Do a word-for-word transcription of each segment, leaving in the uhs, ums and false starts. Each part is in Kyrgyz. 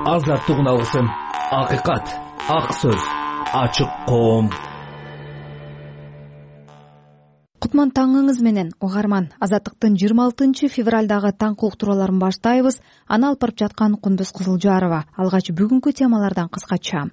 Азаттыгын алсын. Акыйкат, ак сөз, ачык коом. Кутман таңыңыз менен, угарман. Азаттыктын жыйырма алтынчы февралдагы таң уктурууларын баштайбыз. Аны алып барып жаткан Кундуз Кызылжарова. Алгач бүгүнкү темалардан кыскача.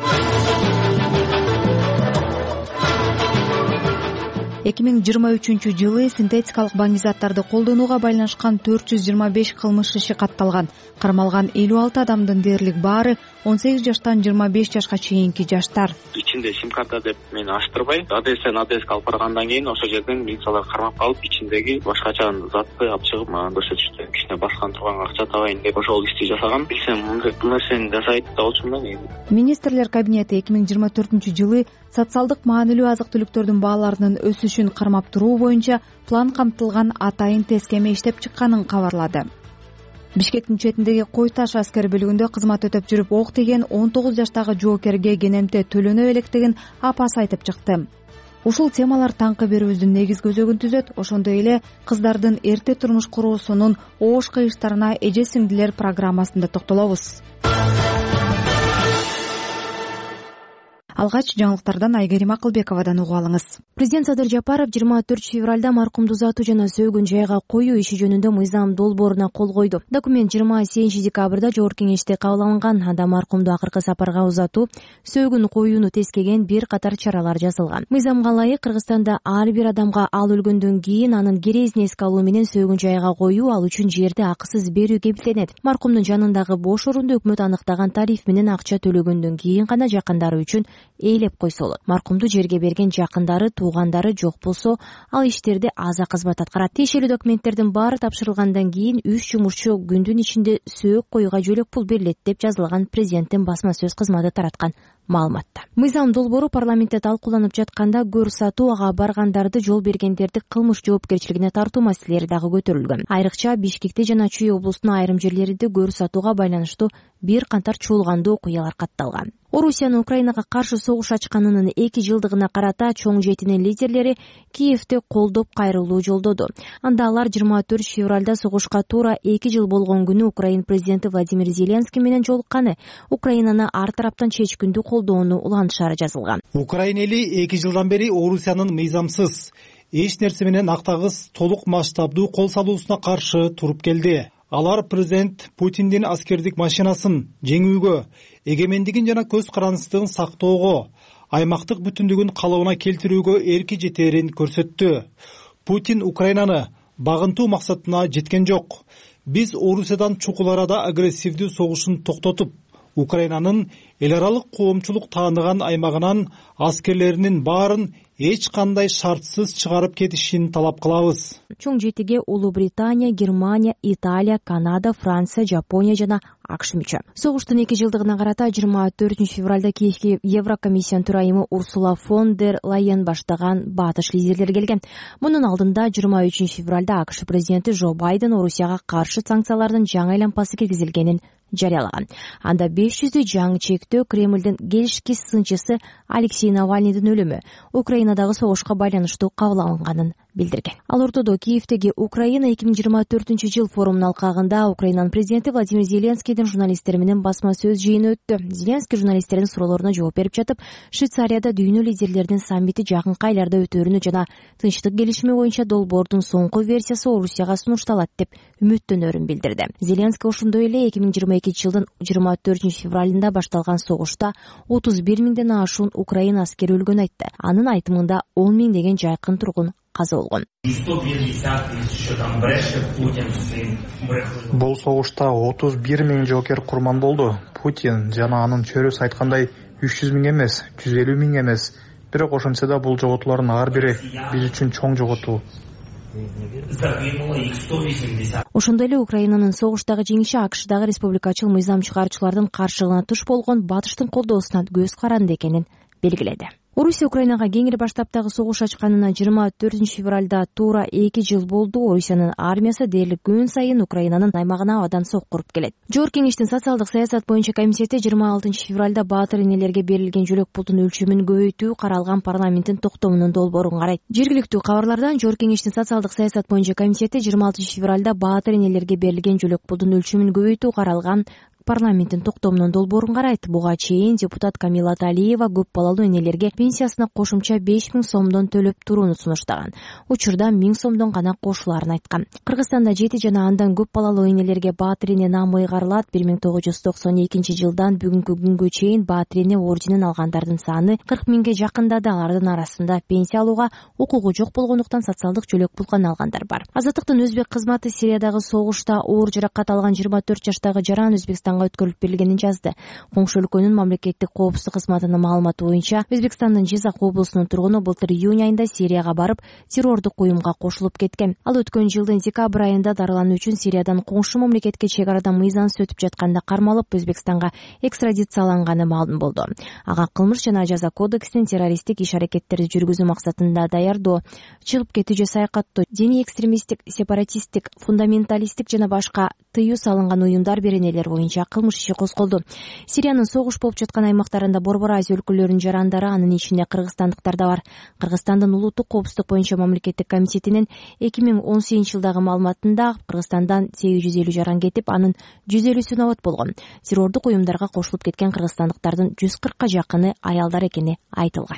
эки миң жыйырма үчүнчү жылы синтетикалык баңгизаттарды колдонууга байланышкан төрт жүз жыйырма беш кылмыш иши катталган. Кармалган элүү алты адамдын дээрлик баары он сегиз жаштан жыйырма беш жашка чейинки жаштар. Ичинде сим-карта деп мени ачтырбай, адрестен адреске алып баргандан кийин ошол жерден милициялар кармап калып, ичиндеги башкача затты алып чыгып мага көрсөтүштү. Кичине баскан турган акча табайын деп ошол ишти жасаган. Билсем, бул нерсени жасайт да болчумун да. Министрлер кабинети эки миң жыйырма төртүнчү жылы социалдык маанилүү азык-түлүктөрдүн бааларынын өсүшүн кармап туруу боюнча план камтылган атайын тескеме иштеп чыкканын кабарлады. Бишкектин четиндеги Кой Таш аскер бөлүгүндө кызмат өтөп жүрүп ок тиген он тогуз жаштагы жоокерге кенемте төлөнө электигин апасы айтып чыкты. Ушул темалар таңкы берүүбүздүн негизги өзөгүн түзөт. Ошондой эле кыздардын эрте турмуш куруусунун оош кыйыштарына эже сиңдилер программасында токтолобуз. Алгач жаңылыктардан Айгерим Акылбековадан угуп алыңыз. Президент Садыр Жапаров жыйырма төртүнчү февралда маркумду узатуу жана сөөгүн жайга коюу иши жөнүндө мыйзам долбооруна кол койду. Документ жыйырма сегизинчи декабрда Жогорку Кеңеште кабыл алынган. Анда маркумду акыркы сапарга узатуу, сөөгүн коюуну тескеген бир катар чаралар жазылган. Мыйзамга ылайык Кыргызстанда ар бир адамга ал өлгөндөн кийин анын керезине эске алуу менен сөөгүн жайга коюу, ал үчүн жерди акысыз берүү кепилденет. Маркумдун жанындагы бош орунду өкмөт аныктаган тариф менен акча төлөгөндөн кийин гана жакындары үчүн ээлеп койсо болот. Маркумду жерге берген жакындары, туугандары жок болсо, ал иштерди аза кызмат аткарат. Тиешелүү документтердин баары тапшырылгандан кийин үч жумушчу күндүн ичинде сөök коюуга жөлөк пул берилет деп жазылган президенттин басма сөз кызматы тараткан маалыматта. Мыйзам долбоору парламентте талкууланып жатканда көр сатууга баргандарды, жол бергендерди кылмыш жоопкерчилигине тартуу маселелери дагы көтөрүлгөн. Айрыкча Бишкекте жана Чүй облусунун айрым жерлеринде көр сатууга байланыштуу бир катар чуулгандуу окуялар катталган. Орусиянын Украинага каршы согуш ачканынын эки жылдыгына карата чоң жетинин лидерлери Киевте колдоп кайрылуу жолдоду. Анда алар жыйырма төртүнчү февралда согушка туура эки жыл болгон күнү Украин президенти Владимир Зеленский менен жолукканы, Украинаны ар тараптан чечкиндүү колдоону улантышары жазылган. Украин эли эки жылдан бери Орусиянын мыйзамсыз, эч нерсе менен актагыс толук масштабдуу кол салуусуна каршы туруп келди. Алар президент Путиндин аскердик машинасын жеңүүгө, эгемендигин жана көз карандыстыгын сактоого, аймактык бүтүндүгүн калыбына келтирүүгө эрки жетээрин көрсөттү. Путин Украинаны багынтуу максатына жеткен жок. Биз Орусиядан чукул арада агрессивдүү согушун токтотуп, Украинанын эл аралык коомчулук тааныган аймагынан аскерлеринин баарын эч кандай шартсыз чыгарып кетишин талап кылабыз. Чоң жетиге Улуу Британия, Германия, Италия, Канада, Франция, Жапония жана АКШ мүчө. Согуштун эки жылдыгына карата жыйырма төртүнчү февралда Киевге Еврокомиссиянын төрайымы Урсула фон дер Лайен баштаган батыш лидерлер келген. Мунун алдында жыйырма үчүнчү февралда АКШ президенти Жо Байден Орусияга каршы санкциялардын жаңы айлампасы киргизилгенин жарыялаган. Анда беш жүздөй жаңы чектөө, Кремлдин келишкис сынчысы Алексей Навальныйдын өлүмү, Украинадагы согушка байланыштуу кабыл алынганын билдирген. Ал ортодо Киевдеги Украина эки миң жыйырма төртүнчү жыл форумунун алкагында Украинанын президенти Владимир Зеленскийдин журналисттер менен басма сөз жыйыны өттү. Зеленский журналисттердин суроолоруна жооп берип жатып, Швейцарияда дүйнө лидерлеринин саммити жакынкы айларда өтөөрүнү жана тынчтык келишими боюнча долбоордун соңку версиясы Орусияга сунушталат деп үмүттөнөрүн билдирди. Зеленский ошондой эле эки миң жыйырма экинчи жылдын жыйырма төртүнчү февралында башталган согушта отуз бир миңден ашуун Украина аскери өлгөнүн айтты. Анын айтымында он миң деген жайкын тургун каза болгон. Бул согушта отуз бир миң жоокер курман болду. Путин жана анын чөйрөсү айткандай үч жүз миң эмес, жүз элүү миң эмес. Бирок ошентсе да бул жоготуулардын ар бири биз үчүн чоң жоготуу. Ошондой эле Украинанын согуштагы жеңиши АКШдагы республикачыл мыйзам чыгаруучулардын каршылыгына туш болгон батыштын колдоосуна көз каранды экенин белгиледи. Орусия Украинага кеңири баштаптагы согуш ачканына жыйырма төртүнчү февралда туура эки жыл болду. Орусиянын армиясы дээрлик күн сайын Украинанын аймагына абадан сокку уруп келет. Жогорку Кеңештин социалдык саясат боюнча комитети жыйырма алтынчы февралда баатыр энелерге берилген жөлөк пулдун өлчөмүн көбөйтүү каралган парламенттин токтомунун долбоорун карайт. Жергиликтүү кабарлардан Жогорку Кеңештин социалдык саясат боюнча комитети жыйырма алтынчы февралда баатыр энелерге берилген жөлөк пулдун өлчөмүн көбөйтүү каралган парламенттин токтомунун долбоорун карайт. Буга чейин депутат Камила Талиева көп балалуу энелерге пенсиясына кошумча беш миң сомдон төлөп турууну сунуштаган. Учурда миң сомдон гана кошулаарын айткан. Кыргызстанда жети жана андан көп балалуу энелерге баатирине наам ыйгарылат. бир миң тогуз жүз токсон экинчи жылдан бүгүнкү күнгө чейин баатирине орденин алгандардын саны кырк миңге жакындады. Алардын арасында пенсия алууга укугу жок болгондуктан социалдык жөлөк пулган алгандар бар. Азаттыктын өзбек кызматы Сириядагы согушта оор жаракат алган жыйырма төрт жаштагы жаран Өзбекстанга өткөрүлүп берилгенин жазды. Коңшу өлкөнүн мамлекеттик коопсуздук кызматынын маалыматы боюнча Өзбекстандын Жизак облусунун тургуну былтыр июнь айында Сирияга барып, террордук уюмга кошулуп кеткен. Ал өткөн жылдын декабрь айында дарылануу үчүн Сириядан коңшу мамлекетке чек арада мыйзамсыз өтүп жатканда кармалып, Өзбекстанга экстрадицияланганы маалым болду. Ага кылмыш жана жаза кодексинин террористтик иш-аракеттерди жүргүзүү максатында даярдоо, чыгып кетүү же саякаттоо, диний экстремисттик, сепаратисттик, фундаменталисттик жана башка тыюу салынган уюмдар беренелер боюнча кылмыш иши козголду. Сириянын согуш болуп жаткан аймактарында Борбор Азия өлкөлөрүнүн жарандары, анын ичинде кыргызстандыктар да бар. Кыргызстандын улуттук коопсуздук боюнча мамлекеттик комитетинин эки миң он сегизинчи жылдагы маалыматында Кыргызстандан сегиз жүз элүү жаран кетип, анын жүз элүүсү абат болгон. Террордук уюмдарга кошулуп кеткен кыргызстандыктардын жүз кыркка жакыны аялдар экени айтылган.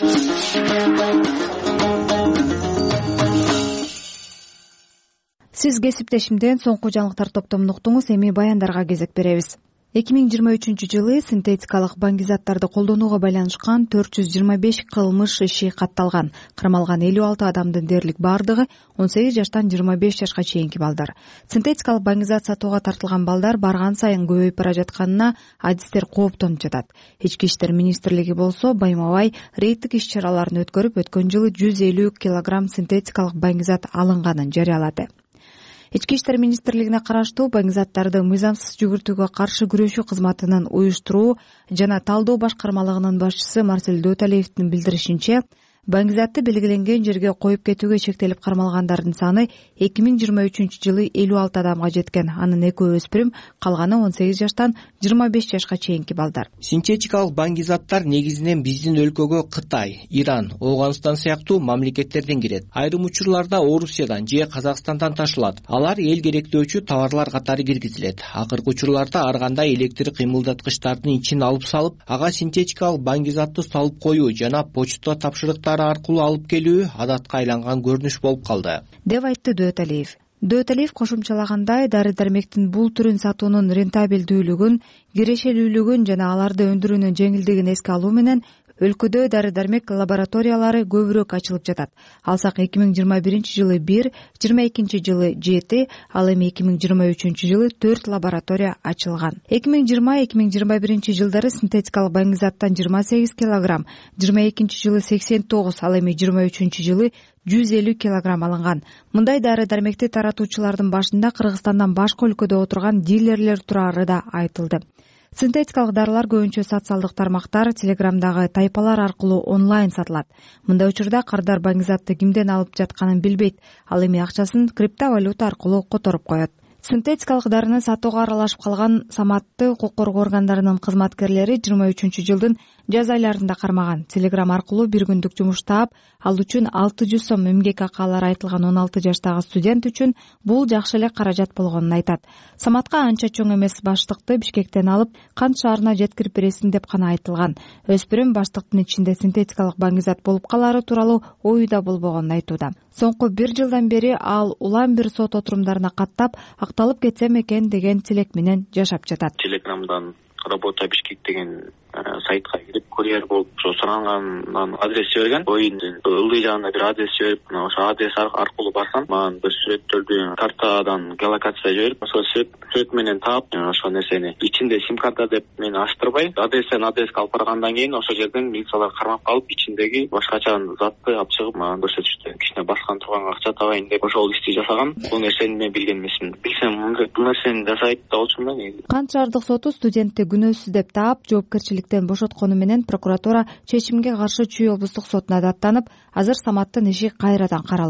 Сиз кесиптешимден соңку жаңылыктар топтомун уктуңуз. Эми баяндарга кезек беребиз. эки миң жыйырма үчүнчү жылы синтетикалык баңгизаттарды колдонууга байланышкан төрт жүз жыйырма беш кылмыш иши катталган. Кармалган элүү алты адамдын дээрлик бардыгы он сегиз жаштан жыйырма беш жашка чейинки балдар. Синтетикалык баңгизат сатууга тартылган балдар барган сайын көбөйүп бара жатканына адистер кооптонуп жатат. Ички иштер министрлиги болсо байма-бай рейдтик иш-чараларын өткөрүп, өткөн жылы жүз элүү килограмм синтетикалык баңгизат алынганын жарыялады. Ички иштер министрлигине караштуу баңгизаттарды мыйзамсыз жүгүртүүгө каршы күрөшүү кызматынын уюштуруу жана талдоо башкармалыгынын башчысы Марсель Дөталиевдин билдиришинче, баңгизатты белгиленген жерге коюп кетүүгө шектелип кармалгандардын саны эки миң жыйырма үчүнчү жылы элүү алты адамга жеткен. Анын экөө өспүрүм, калганы он сегиз жаштан жыйырма беш жашка чейинки балдар. Синтетикалык баңгизаттар негизинен биздин өлкөгө Кытай, Иран, Ооганстан сыяктуу мамлекеттерден кирет. Айрым учурларда Орусиядан же Казакстандан ташылат. Алар эл керектөөчү товарлар катары киргизилет. Акыркы учурларда ар кандай электр кыймылдаткычтардын ичин алып салып, ага синтетикалык баңгизатты салып коюу жана почта тапшырыктары аркылуу алып келүү адатка айланган көрүнүш болуп калды, деп айтты Дөталиев. Дөталиев кошумчалагандай, дары-дармектин бул түрүн сатуунун рентабелдүүлүгүн, кирешелүүлүгүн жана аларды өндүрүүнүн жеңилдигин эске алуу менен өлкөдө дары-дармек лабораториялары көбүрөөк ачылып жатат. Алсак эки миң жыйырма биринчи жылы бир, жыйырма экинчи жылы жети, ал эми эки миң жыйырма үчүнчү жылы төрт лаборатория ачылган. эки миң жыйырма эки миң жыйырма биринчи жылдары синтетикалык баңгизаттан жыйырма сегиз килограмм, жыйырма экинчи жылы сексен тогуз, ал эми жыйырма үчүнчү жылы жүз элүү килограмм алынган. Мындай дары-дармекти таратуучулардын башында Кыргызстандан башка өлкөдө отурган дилерлер турары да айтылды. Синтетикалык дарылар көбүнчө социалдык тармактар, телеграмдагы тайпалар аркылуу онлайн сатылат. Мындай учурда кардар баңгизатты кимден алып жатканын билбейт. Ал эми акчасын криптовалюта аркылуу которуп коет. Синтетикалык дарыны сатууга аралашып калган Саматты укук коргоо органдарынын кызматкерлери жыйырма үчүнчү жылдын жаз айларында кармаган. Телеграм аркылуу бир күндүк жумуш таап, ал үчүн алты жүз сом эмгек акалары айтылган он алты жаштагы студент үчүн бул жакшы эле каражат болгонун айтат. Саматка анча чоң эмес баштыкты Бишкектен алып, Кант шаарына жеткирип бересиң деп гана айтылган. Өспүрүм баштыктын ичинде синтетикалык баңгизат болуп калары тууралуу ою да болбогонун айтууда. Соңку бир жылдан бери ал улам бир сот отурумдарына каттап, акталып кетсем экен деген тилек менен жашап жатат. Телеграмдан работа Бишкек деген сайтка кирип, курьер болуп сурангандан адрес жиберген. Оюндун ылдый жагында бир адрес жиберип, ошо адрес аркылуу барсам, мага бир сүрөттөрдү картадан геолокация жиберип, ошо сүрөт менен таап, ошо нерсени ичинде сим-карта деп мени аштырбай, адрестен адреске алып баргандан кийин ошо жерден милициялар кармап калып, ичиндеги башкача затты алып чыгып мага көрсөтүштү. Кичине баскан турган акча табайын деп ошол ишти жасаган. Бул нерсени мен билген эмесмин. Билсем, бул нерсени жасайт да болчумун да. Кант шаардык соту студентти күнөөсүз деп таап, жоопкерчиликтен бошоткону менен прокуратура чечимге каршы Чүй облустук сотуна даттанып, азыр Саматтын иши кайрадан каралууда.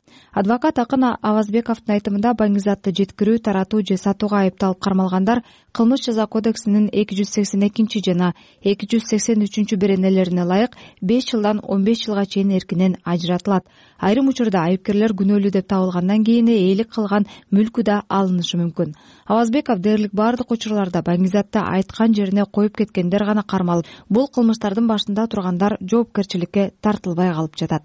Адвокат Акын Авазбековдун айтымында баңгизатты жеткирүү, таратуу же сатууга айыпталып кармалгандар Кылмыш жаза кодексинин эки жүз сексен экинчи жана эки жүз сексен үчүнчү беренелерине ылайык беш жылдан он беш жылга чейин эркинен ажыратылат. Айрым учурда айыпкерлер күнөөлүү деп табылгандан кийин ээлик кылган мүлкү да алынышы мүмкүн. Авазбеков дээрлик бардык учурларда баңгизатты айткан жерине коюп кеткендер гана кармалып, бул кылмыштардын башында тургандар жоопкерчиликке тартылбай калып жатат.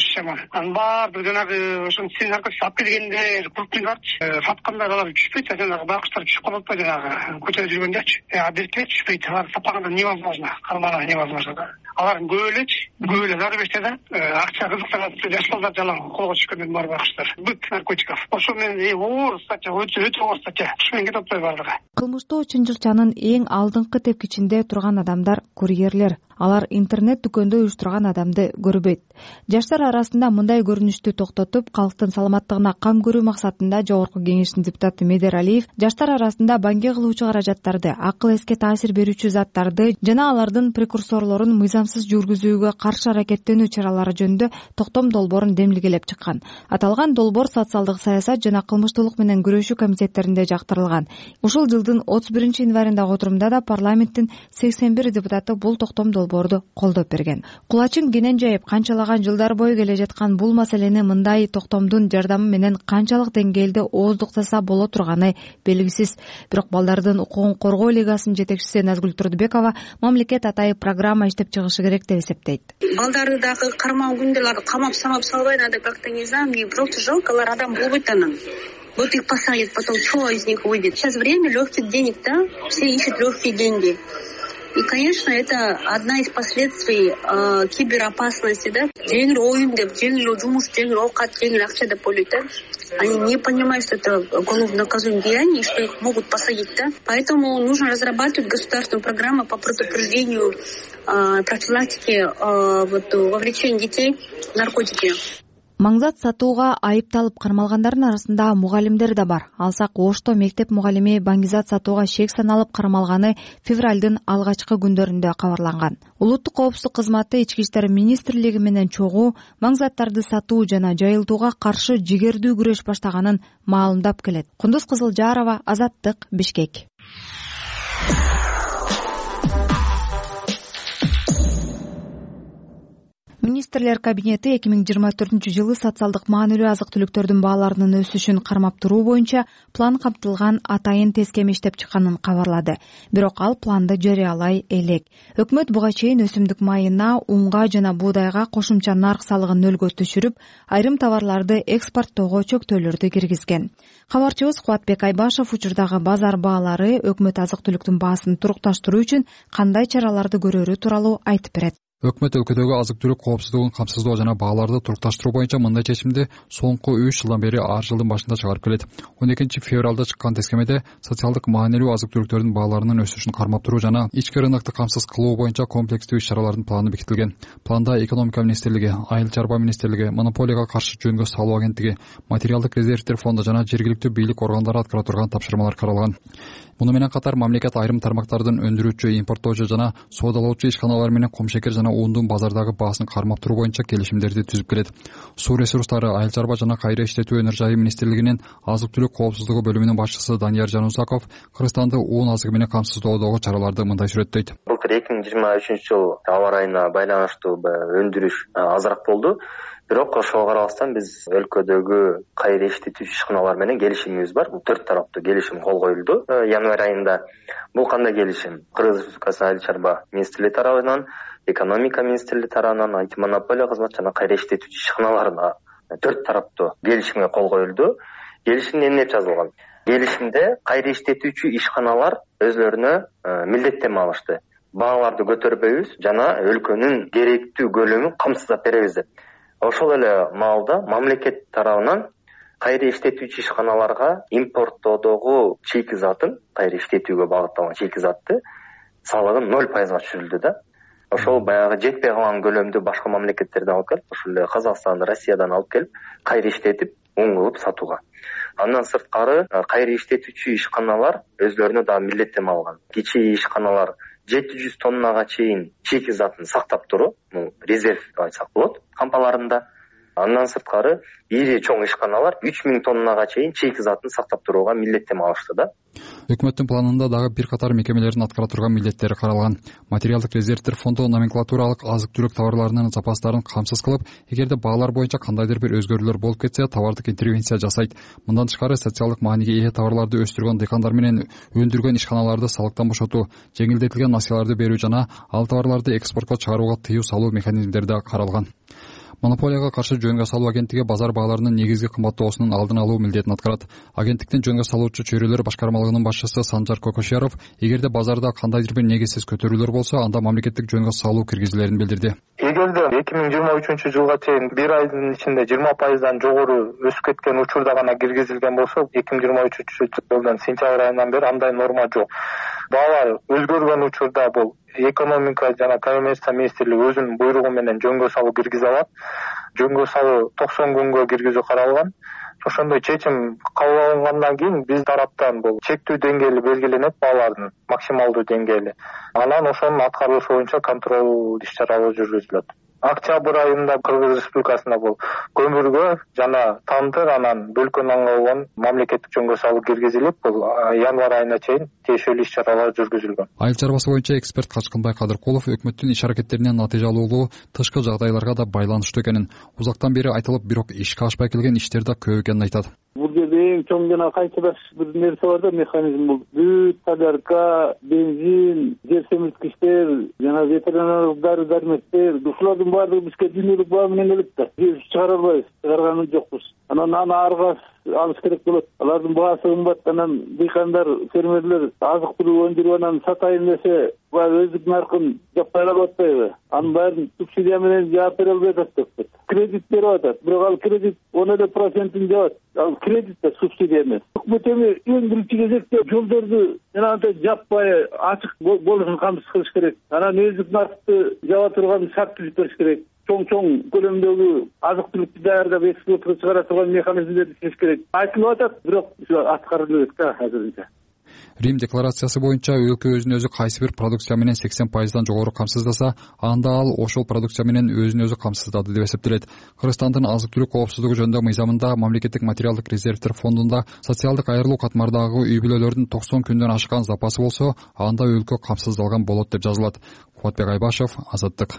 Анын баардыгы жанагы ошо сен наркотик алып келгендер, куртуңарчы, саткандар алар түшпөйт, жанагы байкуштар түшүп калып атпайбы жанагы көчөдө жүргөндөрчү. Адертте түшпөйт, алар таппаганда невозможно, кармана невозможно да. Алар көп элечи, көп эле зар берсе да, акча кызыктырат, жаш балдар жалаң колго түшкөндөрдүн бар байкуштар. Бүт наркотиков. Ошо менен оор статья, өтө өтө оор статья. Ушумен кетип атпайбы бардыгы. Кылмыштуу чынжырчанын эң алдыңкы тепкичинде турган адамдар курьерлер. Алар интернет дүкөндө уюштурган адамды көрбөйт. Жаштар арасында мындай көрүнүштү токтотуп, калктын саламаттыгына кам көрүү максатында Жогорку Кеңештин депутаты Медер Алиев жаштар арасында баңге кылуучу каражаттарды, акыл эске таасир берүүчү заттарды жана алардын прекурсорлорун мыйзамсыз жүргүзүүгө каршы аракеттенүү чаралары жөнүндө токтом долбоорун демилгелеп чыккан. Аталган долбоор социалдык саясат жана кылмыштуулук менен күрөшүү комитеттеринде жактырылган. Ушул жылдын отуз биринчи январындагы отурумда да парламенттин сексен бир депутаты бул токтом долбоорду колдоп берген. Кулачын кенен жайып канчалаган жылдар бою келе жаткан бул маселени мындай токтомдун жардамы менен канчалык деңгээлде ооздуктаса боло турганы белгисиз. Бирок балдардын укугун коргоо лигасынын жетекчиси Назгүл Турдубекова мамлекет атайып программа иштеп чыгышы керек деп эсептейт. Балдарды дагы кармау күндө камап самап салбай, надо как-то, не знаю, мне просто жалко, алар адам болбойт анан. Вот их посадят, потом что из них выйдет? Сейчас время легких денег, да? Все ищут легкие деньги. И, конечно, это одна из последствий э, киберопасности, да? Жеңил оюн деп, жеңил жумуш, жеңил оокат, жеңил акча деп ойлойт, да? Они не понимают, что это уголовно наказуемое деяние, что их могут посадить, да? Поэтому нужно разрабатывать государственную программу по предупреждению, э, профилактике э, вот, вовлечения детей в наркотики. Маңзат сатууга айыпталып кармалгандардын арасында мугалимдер да бар. Алсак Ошто мектеп мугалими баңгизат сатууга шек саналып кармалганы февралдын алгачкы күндөрүндө кабарланган. Улуттук коопсуздук кызматы Ички иштер министрлиги менен чогуу маңзаттарды сатуу жана жайылтууга каршы жигердүү күрөш баштаганын маалымдап келет. Кундуз Кызылжарова, Азаттык, Бишкек. Министрлер кабинети эки миң жыйырма төртүнчү жылы социалдык маанилүү азык-түлүктөрдүн бааларынын өсүшүн кармап туруу боюнча план камтылган атайын тескеми иштеп чыкканын кабарлады. Бирок ал планды жарыялай элек. Өкмөт буга чейин өсүмдүк майына, унга жана буудайга кошумча нарк салыгын нөлгө түшүрүп, айрым товарларды экспорттоого чөктөөлөрдү киргизген. Кабарчыбыз Кубатбек Айбашев учурдагы базар баалары өкмөт азык-түлүктүн баасын турукташтыруу үчүн кандай чараларды көрөрү тууралуу айтып берет. Өкмөт өлкөдөгү азык-түлүк коопсуздугун камсыздоо жана бааларды турукташтыруу боюнча мындай чечимди соңку үч жылдан бери ар жылдын башында чыгарып келет. он экинчи февралда чыккан тескемеде социалдык маанилүү азык-түлүктөрдүн бааларынын өсүшүн кармап туруу жана ички рынокто камсыз кылуу боюнча комплекстүү иш-чаралардын планы бекитилген. Планда экономика министрлиги, айыл чарба министрлиги, монополияга каршы жөнгө салуу агенттиги, материалдык резервдер фонду жана жергиликтүү бийлик органдары аткара турган тапшырмалар каралган. Муну менен катар мамлекет айрым тармактардын өндүрүүчү, импорттоочу жана соодалоочу ишканалар менен кумшекер жана ундун базардагы баасын кармап туруу боюнча келишимдерди түзүп келет. Суу ресурстары, айыл чарба жана кайра иштетүү өнөр жайы министрлигинин азык-түлүк коопсуздугу бөлүмүнүн башчысы Данияр Жанузаков Кыргызстанды уун азыгы менен камсыздоодогу чараларды мындай сүрөттөйт. Былтыр эки миң жыйырма үчүнчү жыл аба ырайына байланыштуу өндүрүш азыраак болду. Бирок ошого карабастан биз өлкөдөгү кайра иштетүү ишканалар менен келишимибиз бар. Бул төрт тараптуу келишим кол коюлду январь айында. Бул кандай келишим? Кыргыз Республикасы айыл чарба министрлиги тарабынан, экономика министрлиги тарабынан, антимонополия кызматы жана кайра иштетүү ишканаларына төрт тараптуу келишимге кол коюлду. Келишимде эмне жазылган? Келишимде кайра иштетүүчү ишканалар өзлөрүнө милдеттенме алышты. Бааларды көтөрбөйбүз жана өлкөнүн керектүү көлөмүн камсыздап беребиз деп. Ошол эле маалда мамлекет тарабынан кайра иштетүүчү ишканаларга импорттоодогу шикизатын, кайра иштетүүгө багытталган шикизатты салыгын ноль пайызга түшүрүлдү да. Ошол баягы жетпей калган көлөмдү башка мамлекеттерден алып келип, ошол эле Казакстан, Россиядан алып келип, кайра иштетип, ун кылып сатууга. Андан сырткары кайра иштетүүчү ишканалар өзлөрүнө дагы милдеттенме алган. Кичи ишканалар жети жүз тоннага чейин шикизатын сактап туруу, резерв деп айтсак болот, кампаларында. Андан сырткары ири чоң ишканалар үч миң тоннага чейин чийки затын сактап турууга милдеттеме алышты да. Өкмөттүн планында дагы бир катар мекемелердин аткара турган милдеттери каралган. Материалдык резервдер фонду номенклатуралык азык-түлүк товарларынын запастарын камсыз кылып, эгерде баалар боюнча кандайдыр бир өзгөрүүлөр болуп кетсе, товардык интервенция жасайт. Мындан тышкары социалдык мааниге ээ товарларды өстүргөн дыйкандар менен өндүргөн ишканаларды салыктан бошотуу, жеңилдетилген насыяларды берүү жана ал товарларды экспортко чыгарууга тыюу салуу механизмдери да каралган. Монополияга каршы жөнгө салуу агенттиги базар бааларынын негизги кымбаттоосунун алдын алуу милдетин аткарат. Агенттиктин жөнгө салуучу чөйрөлөр башкармалыгынын башчысы Санжар Кокошяров эгерде базарда кандайдыр бир негизсиз көтөрүүлөр болсо, анда мамлекеттик жөнгө салуу киргизилерин билдирди. Эгерде эки миң жыйырма үчүнчү жылга чейин бир айдын ичинде жыйырма пайыздан жогору өсүп кеткен учурда гана киргизилген болсо, эки миң жыйырма үчүнчү жылдын сентябрь айынан бери андай норма жок. Баалар өзгөргөн учурда бул экономика жана коммерция министрлиги өзүнүн буйругу менен жөнгө салуу киргизе алат. Жөнгө салуу токсон күнгө киргизүү каралган. Ошондой чечим кабыл алынгандан кийин биз тараптан бул чектүү деңгээли белгиленет, баалардын максималдуу деңгээли. Анан ошонун аткарылышы боюнча контроль иш-чаралары жүргүзүлөт. Октябрь айында Кыргыз Республикасында бул көмүргө жана тандыр, анан бөлкө нанга болгон мамлекеттик жөнгө салуу киргизилип, бул январь айына чейин тиешелүү иш-чаралар жүргүзүлгөн. Айыл чарбасы боюнча эксперт Качкынбай Кадыркулов өкмөттүн иш-аракеттеринин натыйжалуулугу тышкы жагдайларга да байланыштуу экенин, узактан бери айтылып, бирок ишке ашпай келген иштер да көп экенин айтат. Бул жерде эң чоң жана кайталаш бир нерсе бар да, механизм бул. Бүт солярка, бензин, жер семирткичтер, жана ветеринарлык дары-дармектер, ушулардын баардыгы бизге дүйнөлүк баа менен келет да. Биз чыгара албайбыз, чыгарганы жокпуз. Анан аны аргас алыш керек болот. Алардын баасы кымбат, анан дыйкандар, фермерлер азык-түлүк өндүрүп анан сатайын десе, өздүк наркын жаппай алып атпайбы? Анын баарын субсидия менен жаап бере албай атат. Кредит берип атат, бирок ал кредит он эле процентин жабат. Ал кредит да субсидия эмес. Өкмөт эми эң биринчи кезекте жолдорду жана жаппай ачык болушун камсыз кылыш керек. Анан өздүк наркты жаба турган шарт түзүп бериш керек. Чоң-чоң көлөмдөгү азык-түлүктү даярдап экспортко чыгара турган механизмдерди түзүш керек. Айтылып атат, бирок аткарылбайт да азырынча. Рим декларациясы боюнча өлкө өзүн өзү кайсы бир продукция менен сексен пайыздан жогору камсыздаса, анда ал ошол продукция менен өзүн өзү камсыздады деп эсептелет. Кыргызстандын азык-түлүк коопсуздугу жөнүндө мыйзамында мамлекеттик материалдык резервдер фондунда социалдык айырылуу катмардагы үй бүлөлөрдүн токсон күндөн ашкан запасы болсо, анда өлкө камсыздалган болот деп жазылат. Кубатбек Айбашев, Азаттык.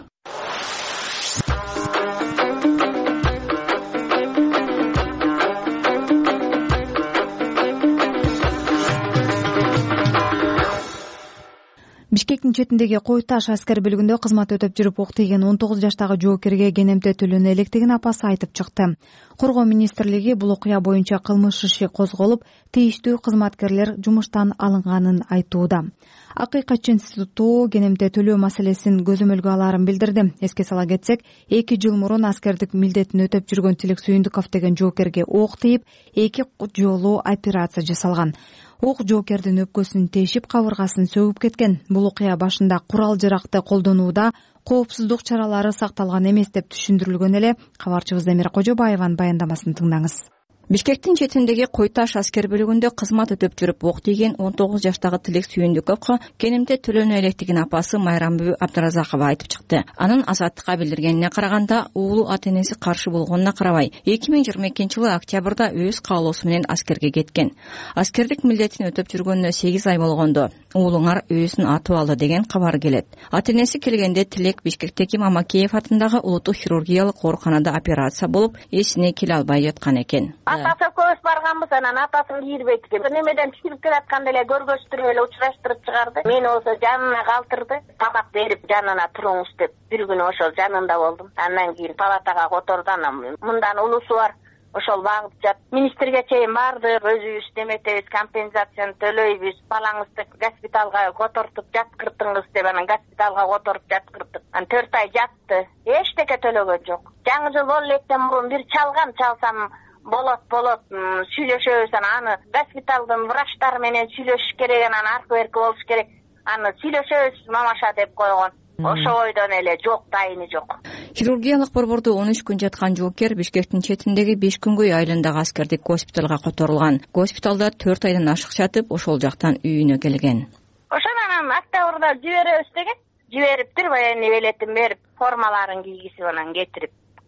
Бишкектин четиндеги Кой Таш аскер бөлүгүндө кызмат өтөп жүрүп ок тийген он тогуз жаштагы жоокерге кенемте төлөнө электигин апасы айтып чыкты. Коргоо министрлиги бул окуя боюнча кылмыш иши козголуп, тийиштүү кызматкерлер жумуштан алынганын айтууда. Акыйкатчы институту кенемте төлөө маселесин көзөмөлгө алаарын билдирди. Эске сала кетсек, эки жыл мурун аскердик милдетин өтөп жүргөн Тилек Сүйүндүков деген жоокерге ок тийип, эки жолу операция жасалган. Ок жоокердин өпкөсүн тешип, кабыргасын сөгүп кеткен. Бул окуя башында курал-жаракты колдонууда коопсуздук чаралары сакталган эмес деп түшүндүрүлгөн эле. Кабарчыбыз Эмир Кожобаеванын баяндамасын тыңдаңыз. Бишкектин четиндеги Кой Таш аскер бөлүгүндө кызмат өтөп жүрүп ок тийген он тогуз жаштагы Тилек Сүйүндүковго кенемте төлөнө электигин апасы Майрамбү Абдыразакова айтып чыкты. Анын Азаттыкка билдиргенине караганда, уулу ата-энеси каршы болгонуна карабай, эки миң жыйырма экинчи жылы октябрда өз каалоосу менен аскерге кеткен. Аскердик милдетин өтөп жүргөнүнө сегиз ай болгондо уулуңар өзүн атып алды деген кабар келет. Ата-энеси келгенде Тилек Бишкектеги Мамакеев атындагы улуттук хирургиялык ооруканада операция болуп, эсине келе албай жаткан экен. Атасы көз барганбыз, анан атасын кийирбейт экен. Немеден түшүрүп келатканда эле көргөчтүрүп эле учураштырып чыгарды. Мени болсо жанына калтырды, тамак берип жанына туруңуз деп. Бир күнү ошол жанында болдум. Андан кийин палатага которду, анан мындан улусу бар. Ошол багып жат. Министрге чейин барды, өзүбүз неметебиз, компенсацияны төлөйбүз, балаңызды госпиталга котортуп жаткыртыңыз деп, анан госпиталга которуп жаткырдык. Анан төрт ай жатты. Эчтеке төлөгөн жок. Жаңы жыл болуп электен мурун бир чалган, чалсам болот болот сүйлөшөбүз, аны госпиталдын врачтары менен сүйлөшүш керек, анан аркы берки болуш керек, аны сүйлөшөбүз мамаша деп койгон. Ошо ойдон эле жок, дайыны жок. Хирургиялык борбордо он үч күн жаткан жоокер Бишкектин четиндеги Бешкүнгөй айылындагы аскердик госпиталга которулган. Госпиталда төрт айдан ашык жатып, ошол жактан үйүнө келген. Ошон анан октябрда жиберебиз деген, жибериптир, военный билетин берип, формаларын кийгизип анан кетирип.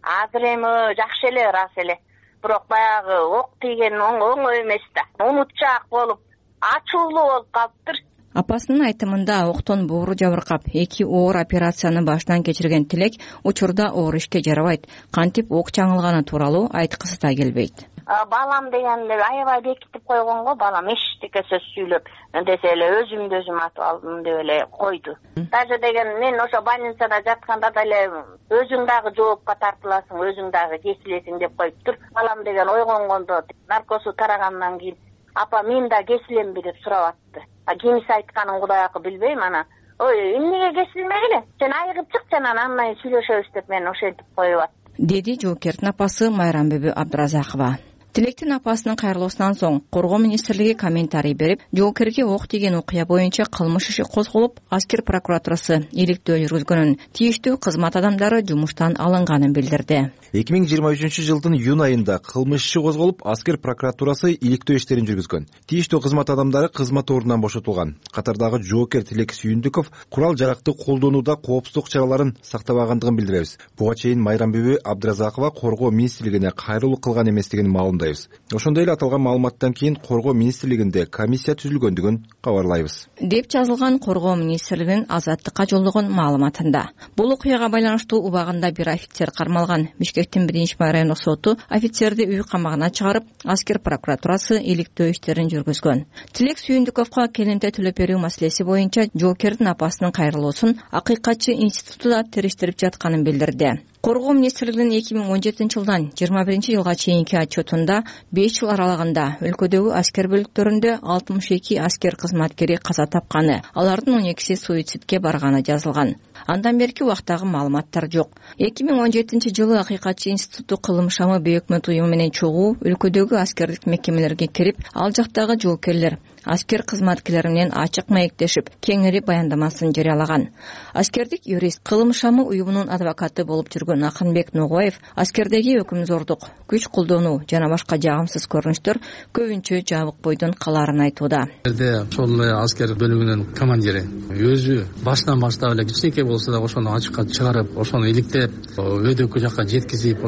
азыр эми жакшы эле ырас эле, бирок баягы ок тийген оңой эмес да, унутчаак болуп ачуулуу болуп калыптыр. Апасынын айтымында октон боору жабыркап, эки оор операцияны башынан кечирген Тилек учурда оор ишке жарабайт. Кантип ок чаңылганы тууралуу айткысы да келбейт. Балам дегенде аябай бекитип койгонго, балам эчтеке сөз сүйлөп десе эле өзүмдү өзүм атып алдым деп эле койду. Даже деген мен ошо больницада жатканда деле өзүң дагы жоопко тартыласың, өзүң дагы кесилесиң деп коюптур. Балам деген ойгонгондо наркозу тарагандан кийин апа мен да кесиленби деп сурап атты. Кимиси айтканын Кудай акы билбейм, ана ой эмнеге кесилмегиле, сен айыгып чыкчы, анан андай сүйлөшөбүз деп мен ошентип коюп аттым, деди жоокердин апасы Майрамбүбү Абдыразакова. Тилектин апасынын кайрылуусунан соң Коргоо министрлиги комментарий берип, жоокерге ок тийген окуя боюнча кылмыш иши козголуп, аскер прокуратурасы иликтөө жүргүзгөнүн, тийиштүү кызмат адамдары жумуштан алынганын билдирди. эки миң жыйырма үчүнчү жылдын июнь айында кылмыш иши козголуп, аскер прокуратурасы иликтөө иштерин жүргүзгөн. Тийиштүү кызмат адамдары кызмат ордунан бошотулган. Катардагы жоокер Тилек Сүйүндүков курал жаракты колдонууда коопсуздук чараларын сактабагандыгын билдиребиз. Буга чейин Майрамбүбү Абдыразакова Коргоо министрлигине кайрылуу кылган эместигин маалымдайбыз. Ошондой эле аталган маалыматтан кийин Коргоо министрлигинде комиссия түзүлгөндүгүн кабарлайбыз, деп жазылган Коргоо министрлигинин Азаттыкка жолдогон маалыматында. Бул окуяга байланыштуу убагында бир офицер кармалган. Бишкектин биринчи райондук соту офицерди үй камагына чыгарып, аскер прокуратурасы иликтөө иштерин жүргүзгөн. Тилек Сүйүндүковго келинте төлөп берүү маселеси боюнча жоокердин апасынын кайрылуусун Акыйкатчы институту да териштирип жатканын билдирди. Коргоо министрлигинин эки миң он жетинчи жылдан жыйырма биринчи жылга чейинки отчетунда беш жыл аралыгында өлкөдөгү аскер бөлүктөрүндө алтымыш эки аскер кызматкери каза тапканы, алардын он экиси суицидке барганы жазылган. Андан берки убактагы маалыматтар жок. эки миң он жетинчи жылы Акыйкатчы институту кылмышамы бейөкмөт уюму менен чогуу өлкөдөгү аскердик мекемелерге кирип, ал жактагы жоокерлер, аскер кызматкерлери менен ачык маектешип, кеңири баяндамасын жарыялаган. Аскердик юрист, кылмышамы уюмунун адвокаты болуп жүргөн Акынбек Ногоев аскердеги өкүмзордук, күч колдонуу жана башка жагымсыз көрүнүштөр көбүнчө жабык бойдон калаарын айтууда. Ошол эле аскер бөлүгүнүн командири өзү башынан баштап эле кичинекей болсо да ошону ачыкка чыгарып, ошону иликтеп, өйдөккө жакка жеткизип,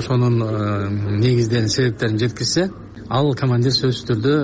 ошонун негиздерин, себептерин жеткизсе, ал командир сөзсүз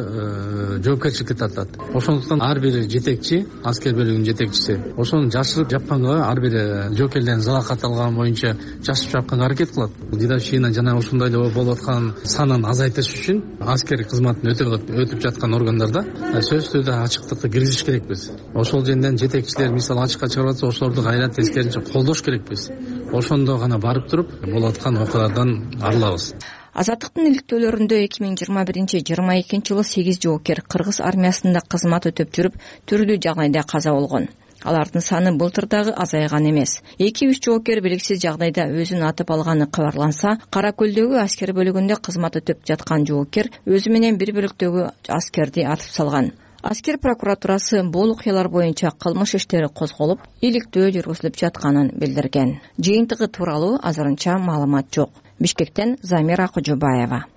түрдө жоопкерчиликке тартат. Ошондуктан ар бир жетекчи, аскер бөлүгүнүн жетекчиси ошону жашырып жапканга, ар бир жоокерлердин залакат алган боюнча жашырып жапканга аракет кылат. Дедовщина жана ошондой эле болуп аткан санын азайтыш үчүн аскер кызматын өтүп жаткан органдарда сөзсүз түрдө ачыктыкты киргизиш керекпиз. Ошол жерден жетекчилер мисалы ачыкка чыгарып атса, ошолорду кайра тескерисинче колдош керекпиз. Ошондо гана барып туруп болуп аткан окуялардан арылабыз. Азаттыктын иликтөөлөрүндө эки миң жыйырма биринчи жыйырма экинчи жылы сегиз жоокер кыргыз армиясында кызмат өтөп жүрүп, түрдүү жагдайда каза болгон. Алардын саны былтыр дагы азайган эмес. эки үч жоокер белгисиз жагдайда өзүн атып алганы кабарланса, Кара Көлдөгү аскер бөлүгүндө кызмат өтөп жаткан жоокер өзү менен бир бөлүктөгү аскерди атып салган. Аскер прокуратурасы бул окуялар боюнча кылмыш иштери козголуп, иликтөө жүргүзүлүп жатканын билдирген. Жыйынтыгы тууралуу азырынча маалымат жок. Бишкектен Замира Кожобаева.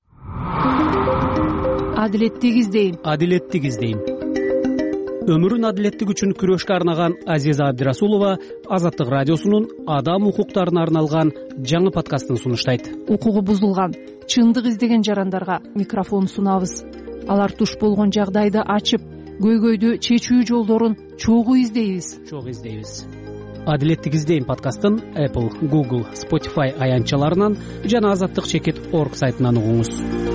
Адилеттик издейм. Адилеттик издейм. Өмүрүн адилеттик үчүн күрөшкө арнаган Азиза Абдирасулова Азаттык радиосунун адам укуктарына арналган жаңы подкастын сунуштайт. Укугу бузулган, чындык издеген жарандарга микрофон сунабыз. Алар туш болгон жагдайды ачып, көйгөйдү чечүү жолдорун чогуу издейбиз. Чогуу издейбиз. Адилеттик издейм подкастын Apple, Google, Spotify аянтчаларынан жана азаттык чекит орг сайтынан угуңуз.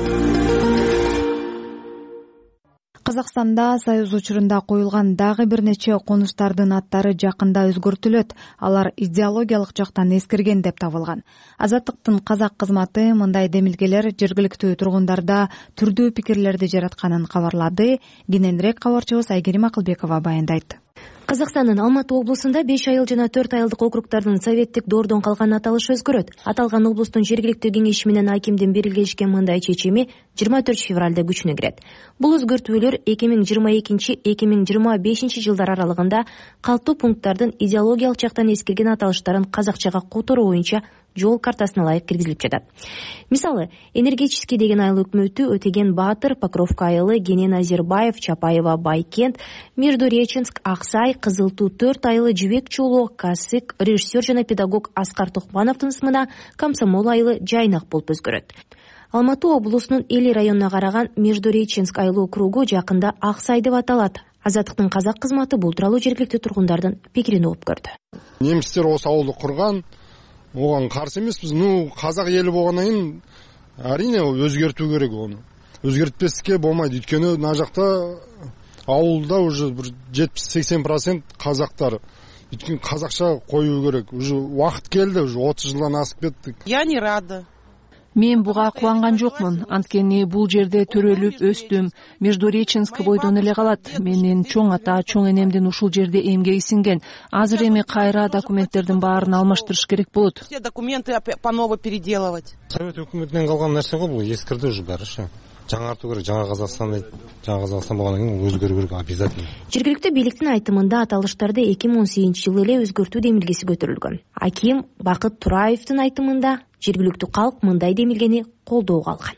Казакстанда Союз учурунда коюлган дагы бир нече конуштардын аттары жакында өзгөртүлөт. Алар идеологиялык жактан эскирген деп табылган. Азаттыктын казак кызматы мындай демилгелер жергиликтүү тургундарда түрдүү пикирлерди жаратканын кабарлады. Кененирээк кабарчыбыз Айгерим Акылбекова баяндайт. Казакстандын Алматы облусунда беш айыл жана төрт айылдык округдардын советтик доордон калган аталыш өзгөрөт. Аталган облустун жергиликтүү кеңеши менен акимдин белгилешкен мындай чечими жыйырма төрт февралда күчүнө кирет. Бул өзгөртүүлөр эки миң жыйырма экинчи — эки миң жыйырма бешинчи жылдар аралыгында калктуу пункттардын идеологиялык жактан эскирген аталыштарын казакчага которуу боюнча жол картасына ылайык киргизилип жатат. Мисалы, энергетический деген айыл өкмөтү Өтеген Баатыр, Покровка айылы, Кенен Азербаев, Чапаева, Байкент, Междуреченск, Аксай, Кызыл Туу төрт айылы, Жибек Чулуу, Касык, режиссер жана педагог Аскар Токмановдун ысымына Комсомол айылы Жайнак болуп өзгөрөт. Алматы облусунун Эли районуна караган Междуреченск айыл округу жакында Аксай деп аталат. Азаттыктын казак кызматы бул тууралуу жергиликтүү тургундардын пикирин угуп көрдү. Немистер осы ауылды курган, оған каршы эмеспиз. Ну, казак эли болгондон кийин арине өзгөртүү керек ону. Өзгөртпөскө болмойт. Өйткөнү мына жакта ауылда уже бир жетимиш сексен процент казактар. Өйткөнү казакча коюу керек. Уже убакыт келди, уже отуз жылдан асып кеттик. Я не рада. Мен буга кубанган жокмун, анткени бул жерде төрөлүп өстүм. Междуреченск бойдон эле калат. Менин чоң ата, чоң энемдин ушул жерде эмгеги сиңген. Азыр эми кайра документтердин баарын алмаштырыш керек болот. Все документы по ново переделывать. Совет өкмөтүнөн калган нерсе го, бул эскирди уже баары. Жаңартуу керек, жаңа Казакстан дейт. Жаңа Казакстан болгондон кийин өзгөрүү керек обязательно. Жергиликтүү бийликтин айтымында аталыштарды эки миң он сегизинчи жылы эле өзгөртүү демилгеси көтөрүлгөн. Аким Бакыт Тураевдин айтымында жергиликтүү калк мындай демилгени колдоого алган.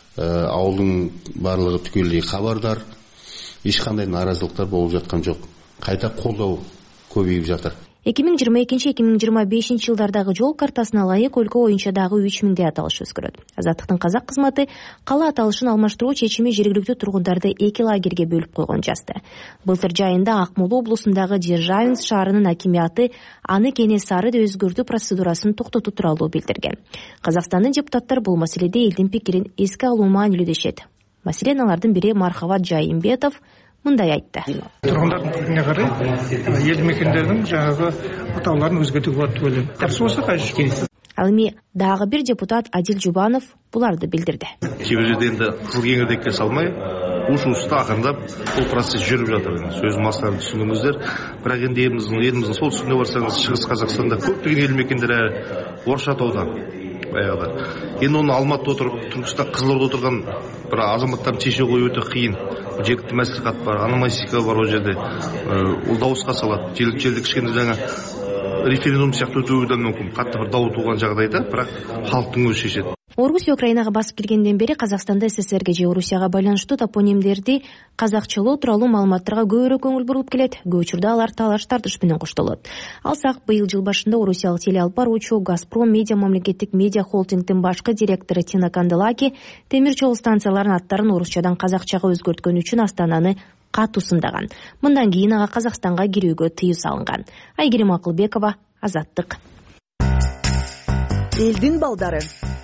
Ауылдын барлыгы түгөлдү кабардар, эч кандай нааразылыктар болуп жаткан жок. Кайта колдоо көбөйүп жатыр. эки миң жыйырма экинчи эки миң жыйырма бешинчи жылдардагы жол картасына ылайык өлкө боюнча дагы үч миңдей аталыш өзгөрөт. Азаттыктын казак кызматы кала аталышын алмаштыруу чечими жергиликтүү тургундарды эки лагерге бөлүп койгон жазды. Былтыр жайында Акмола облусундагы Державинск шаарынын акимиаты аны Кенес Сарыда өзгөртүү процедурасын токтотуу тууралуу билдирген. Казакстандын депутаттары бул маселеде элдин пикирин эске алуу маанилүү дешет. Маселен, алардын бири Мархабат Жайымбетов мындай айтты. Тургундардын пикирине карай, элди мекендердин жаңагы атауларын өзгөртүүгө болот деп ойлойм. Каршы болсо кайсы келесиз. Ал эми дагы бир депутат Адил Жубанов буларды билдирди. Кээ бир жерде энди кызыл кеңирдекке салмай, ушу-ушта акырындап бул процесс жүрүп жатыр. Сөз массаларын түшүндүңүздөр. Бирок энди элибиздин элибиздин солтүстүгүнө барсаңыз, Чыгыс Казакстанда көптөгөн эл мекендер Орш атауда. Баягыда. Эndi onu Алматыда отуруп, Түркүстан, Кызылордо отурган бир азаматтардын чече коюу өтө кыйын. Жергиликтүү маслихат бар, аномастика бар ол жерде. Ул дауыска салат. Жергиликтүү жерде кичкене жаңа референдум сыяктуу өтүүгө да мүмкүн. Катты бир дау тууган жагдайда, бирок халктын өзү чечет. Орусия Украинага басып киргенден бери Казакстанда СССРге же Орусияга байланыштуу топонимдерди казакчалоо тууралуу маалыматтарга көбүрөөк көңүл бурулуп келет. Көп учурда алар талаш тартыш менен коштолот. Алсак, быйыл жыл башында Орусиялык телеалып баруучу Газпром Медиа мамлекеттик медиа холдингдин башкы директору Тина Канделаки темир жол станцияларынын аттарын орусчадан казакчага өзгөрткөн үчүн Астананы катуу сындаган. Мындан кийин ага Казакстанга кирүүгө тыюу салынган. Айгерим Акылбекова, Азаттык. Элдин балдары.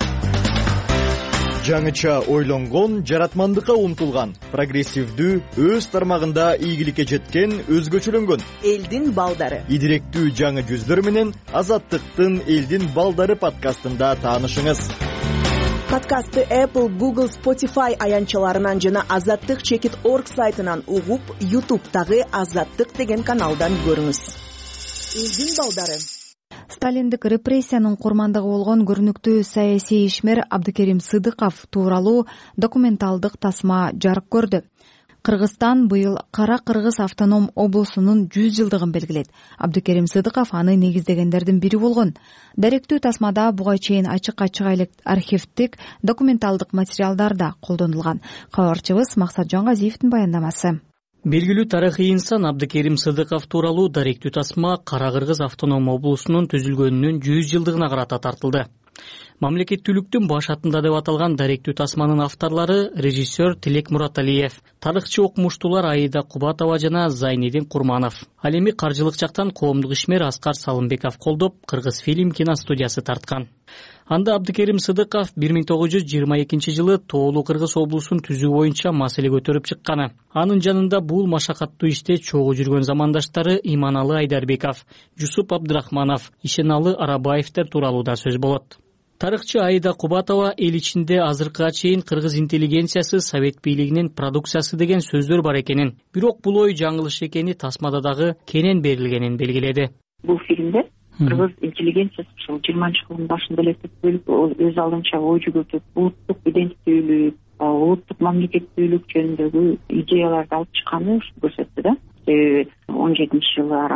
Жаңыча ойлонгон, жаратмандыкка умтулган, прогрессивдүү, өз тармагында ийгиликке жеткен, өзгөчөлөнгөн элдин балдары. Идиректүү жаңы жүздөр менен Азаттыктын Элдин балдары подкастында таанышыңыз. Подкастты Apple, Google, Spotify аянчаларынан жана азаттык чекит точка орг сайтынан угуп, YouTube'дагы Азаттык деген каналдан көрүңүз. Элдин балдары. Сталиндик репрессиянын курмандыгы болгон көрүнүктүү саясий ишмер Абдыкерим Сыдыков тууралуу документалдык тасма жарык көрдү. Кыргызстан быйыл Кара Кыргыз автоном облусунун жүз жылдыгын белгилейт. Абдыкерим Сыдыков аны негиздегендердин бири болгон. Даректүү тасмада буга чейин ачык-ачык элек архивдик документалдык материалдар да колдонулган. Кабарчыбыз Максат Жоңгазиевдин баяндамасы. Белгилүү тарыхый инсан Абдыкерим Сыдыков тууралуу даректүү тасма Кара Кыргыз автоном облусунун түзүлгөнүнүн жүз жылдыгына карата тартылды. Мамлекеттүүлүктүн баш атында деп аталган даректүү тасманын авторлору режиссер Тилек Мураталиев, тарыхчы окумуштуулар Аида Кубатова жана Зайнидин Курманов. Ал эми каржылык жактан коомдук ишмер Аскар Салымбеков колдоп, Кыргыз фильм киностудиясы тарткан. Анда Абдыкерим Сыдыков бир миң тогуз жүз жыйырма экинчи жылы Тоолуу Кыргыз облусун түзүү боюнча маселе көтөрүп чыкканы. Анын жанында бул машакаттуу иште чогуу жүргөн замандаштары Иманалы Айдарбеков, Жусуп Абдрахманов, Ишеналы Арабаевдер тууралуу да сөз болот. Тарыхчы Аида Кубатова эл ичинде азыркыга чейин кыргыз интеллигенциясы совет бийлигинин продукциясы деген сөздөр бар экенин, бирок бул ой жаңылыш экени тасмада дагы кенен берилгенин белгиледи. Бул фильмде кыргыз интеллигенциясы ушул жыйырманчы кылдын башында эле бөлүп өз алдынча ой жүгүртүп, улуттук иденттүүлүк, улуттук мамлекеттүүлүк жөнүндөгү идеяларды алып чыкканы көрсөттү да. он жетинчи жылы араң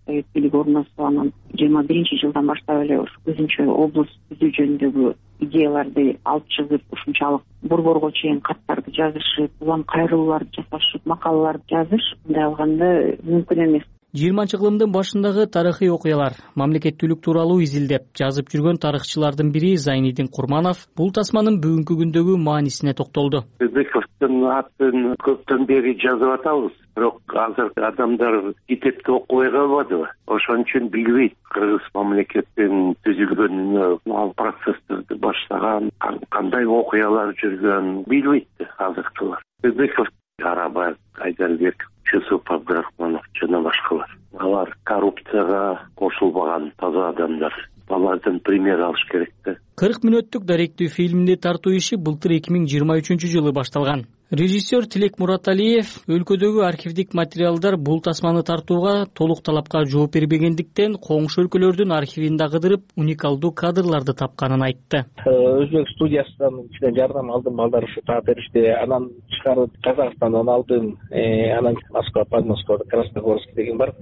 совет бийлиги орношсо анан жыйырма биринчи жылдан баштап эле ушу өзүнчө облус түзүү жөнүндөгү идеяларды алып чыгып ушунчалык борборго чейин каттарды жазышып, улам кайрылууларды жасашып, макалаларды жазыш мындай алганда мүмкүн эмес. жыйырманчы кылымдын башындагы тарыхый окуялар мамлекеттүүлүк тууралуу изилдеп жазып жүргөн тарыхчылардын бири Зайнидин Курманов бул тасманын бүгүнкү күндөгү маанисине токтолду. Бековдун атын көптөн бери жазып атабыз, бирок азыр адамдар китепти окубай калбадыбы, ошон үчүн билбейт кыргыз мамлекеттин түзүлгөнүнө, ал процесстерди баштаган, кандай окуялар жүргөн билбейт азыркылар. Беков, Карабай, Айдарбек, Чусуп Абдрахманов жана башкалар. Алар коррупцияга кошулбаган таза адамдар. Алардан пример алыш керек да. кырк мүнөттүк даректүү фильмди тартуу иши былтыр эки миң жыйырма үчүнчү жылы башталган. Режиссер Тилек Мураталиев өлкөдөгү архивдик материалдар бул тасманы тартууга толук талапка жооп бербегендиктен коңшу өлкөлөрдүн архивинде кыдырып уникалдуу кадрларды тапканын айтты. Өзбек студиясынан кичине жардам алдым, балдар ушу таап беришти. Анан чыгарып Казакстандан алдым. Анан Москва, Подмосково, Красногорск деген бар.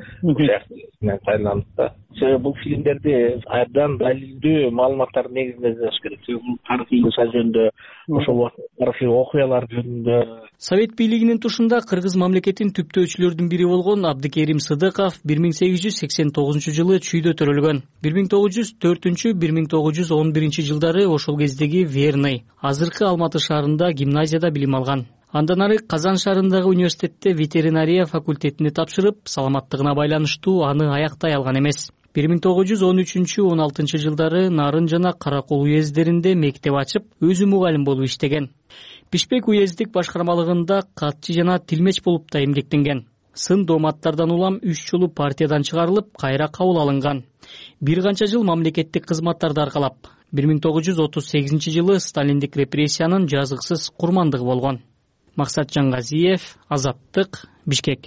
Мен тайландык да. Бул фильмдерди абдан далилдүү маалыматтардын негизинде жазыш керек. Бул тарыхый жөнүндө, ошол тарыхый окуялар жөнүндө. Совет бийлигинин тушунда кыргыз мамлекетин түптөөчүлөрдүн бири болгон Абдыкерим Сыдыков бир миң сегиз жүз сексен тогузунчу жылы Чүйдө төрөлгөн. бир миң тогуз жүз төртүнчү — бир миң тогуз жүз он биринчи жылдары ошол кездеги Верный, азыркы Алматы шаарында гимназияда билим алган. Андан ары Казан шаарындагы университетте ветеринария факультетине тапшырып, саламаттыгына байланыштуу аны аяктай алган эмес. бир миң тогуз жүз он үчүнчү — он алтынчы жылдары Нарын жана Каракол уезддеринде мектеп ачып, өзү мугалим болуп иштеген. Бишкек уездик башкармалыгында катчы жана тилмеч болуп да эмгектенген. Сын дооматтардан улам үч жолу партиядан чыгарылып, кайра кабыл алынган. Бир канча жыл мамлекеттик кызматтарды аркалап, бир миң тогуз жүз отуз сегизинчи жылы сталиндик репрессиянын жазыксыз курмандыгы болгон. Максат Жангазиев, Азаттык, Бишкек.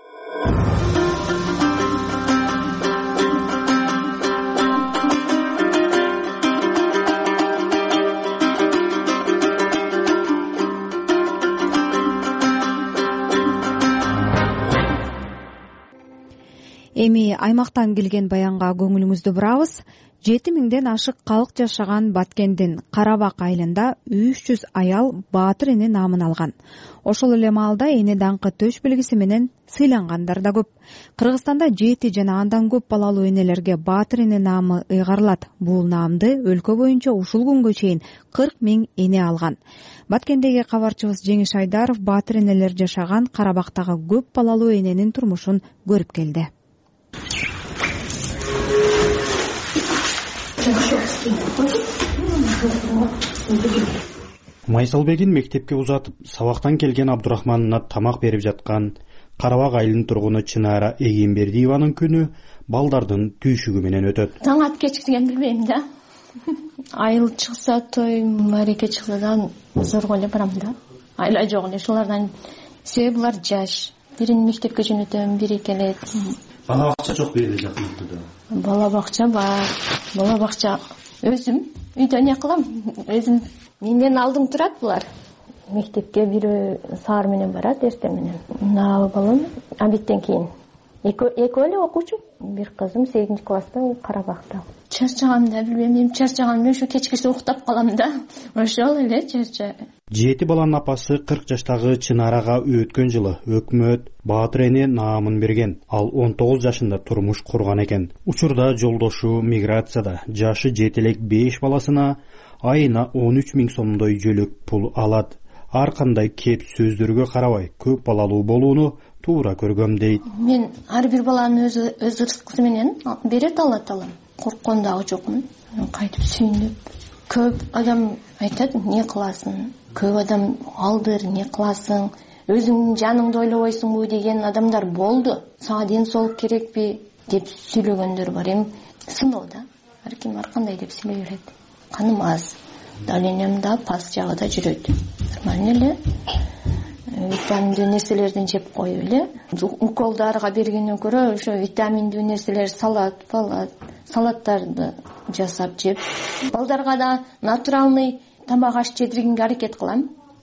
Эми аймактан келген баянга көңүлүңүздү бурабыз. жети миңден ашык калк жашаган Баткендин Карабак айылында үч жүз аял Баатыр эне наамын алган. Ошол эле маалда эне даңкы төш белгиси менен сыйлангандар да көп. Кыргызстанда жети жана андан көп балалуу энелерге Баатыр эне наамы ыйгарылат. Бул наамды өлкө боюнча ушул күнгө чейин кырк миң эне алган. Баткендеги кабарчыбыз Жеңиш Айдаров Баатыр энелер жашаган Карабактагы көп балалуу эненин турмушун көрүп келди. Майсалбегин мектепке узатып, сабактан келген Абдурахманына тамак берип жаткан Карабак айылынын тургуну Чынара Эгембердиеванын күнү балдардын түйшүгү менен өтөт. Таң ат кечиксеген билбейм да. Айыл чыкса той, мареке чыкса да зорго эле барам да. Айла жок эле ушулардан. Себеби булар жаш. Бирин мектепке жөнөтөм, бири келет. Бала бакча жок бериле жакында. Бала бакча бар. Бала бакча өзүм үйдө эмне кылам? Өзүм менден алдың турат булар. Мектепке бири саар менен барат, эртең менен. Мына балам обедтен кийин. Экөө эле окуучу. Бир кызым сегизинчи класста, Карабакта. Чарчаганымды билбейм, мен чарчаганым ушу кечкичте уктап калам да. Ошол эле чарча. Жети баланын апасы кырк жаштагы Чынарага өткөн жылы өкмөт Баатыр эне наамын берген. Ал он тогуз жашында турмуш курган экен. Учурда жолдошу миграцияда, жашы жетелек беш баласына айына он үч миң сомдой жөлөк пул алат. Ар кандай кеп сөздөргө карабай көп балалуу болууну туура көргөм дейт. Мен ар бир баланын өзү өз рызкысы менен берет алат алам. Корккон дагы жокмун. Кайтып сүйүнүп. Көп адам айтат, эмне кыласың? Көп адам алдыр, эмне кыласың? Өзүңдүн жаныңды ойлобойсуңбу деген адамдар болду. Сага ден соолук керекпи деп сүйлөгөндөр бар. Эми сыноо да. Ар ким ар кандай деп сүйлөй берет. Каным аз. Даленем да пас жагы да жүрөт. Нормально эле. Витаминдүү нерселерден жеп коюп эле. Уколдарга бергенден көрө ошо витаминдүү нерселер, салат, палат, салаттарды жасап жеп. Балдарга да натуралный тамак аш жедиргенге аракет кылам.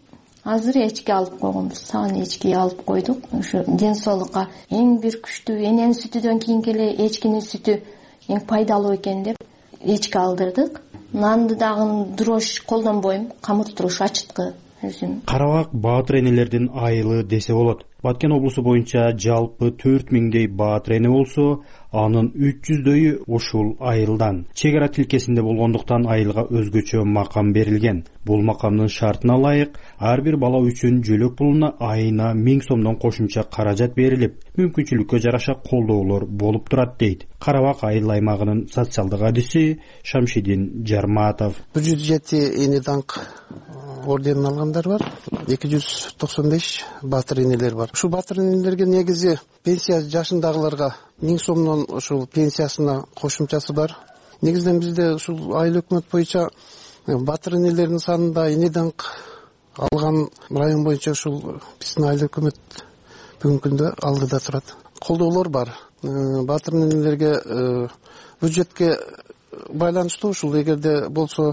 азыр эчки алып койгонбуз, саан эчки алып койдук. Ушу ден соолукка эң бир күчтүү эненин сүтүдөн кийинки эле эчкинин сүтү эң пайдалуу экен деп эчки алдырдык. Нанды дагы дрожь колдонбойм, камыртуруш, ачыткы өзүм. Карабак баатыр энелердин айылы десе болот. Баткен облусу боюнча жалпы төрт миңдей баатыр эне болсо, анын үч жүздөйү ушул айылдан. Чек ара тилкесинде болгондуктан айылга өзгөчө макам берилген. Бул макамдын шартына ылайык ар бир бала үчүн жөлөк пулуна айына миң сомдон кошумча каражат берилип, мүмкүнчүлүккө жараша колдоолор болуп турат дейт Карабак айыл аймагынын социалдык адиси Шамшидин Жарматов. бир жүз жети эне даңк орденин алгандар бар, эки жүз токсон беш баатыр энелер бар. Ушул баатыр энелерге негизи пенсия жашындагыларга миң сомдон ушул пенсиясына кошумчасы бар. Негизинен бизде ушул айыл өкмөт боюнча баатыр энелердин санында эне даңк алган район боюнча ушул биздин айыл өкмөт бүгүнкү күндө алдыда турат. Колдоолор бар. Баатыр энелерге бюджетке байланыштуу ушул эгерде болсо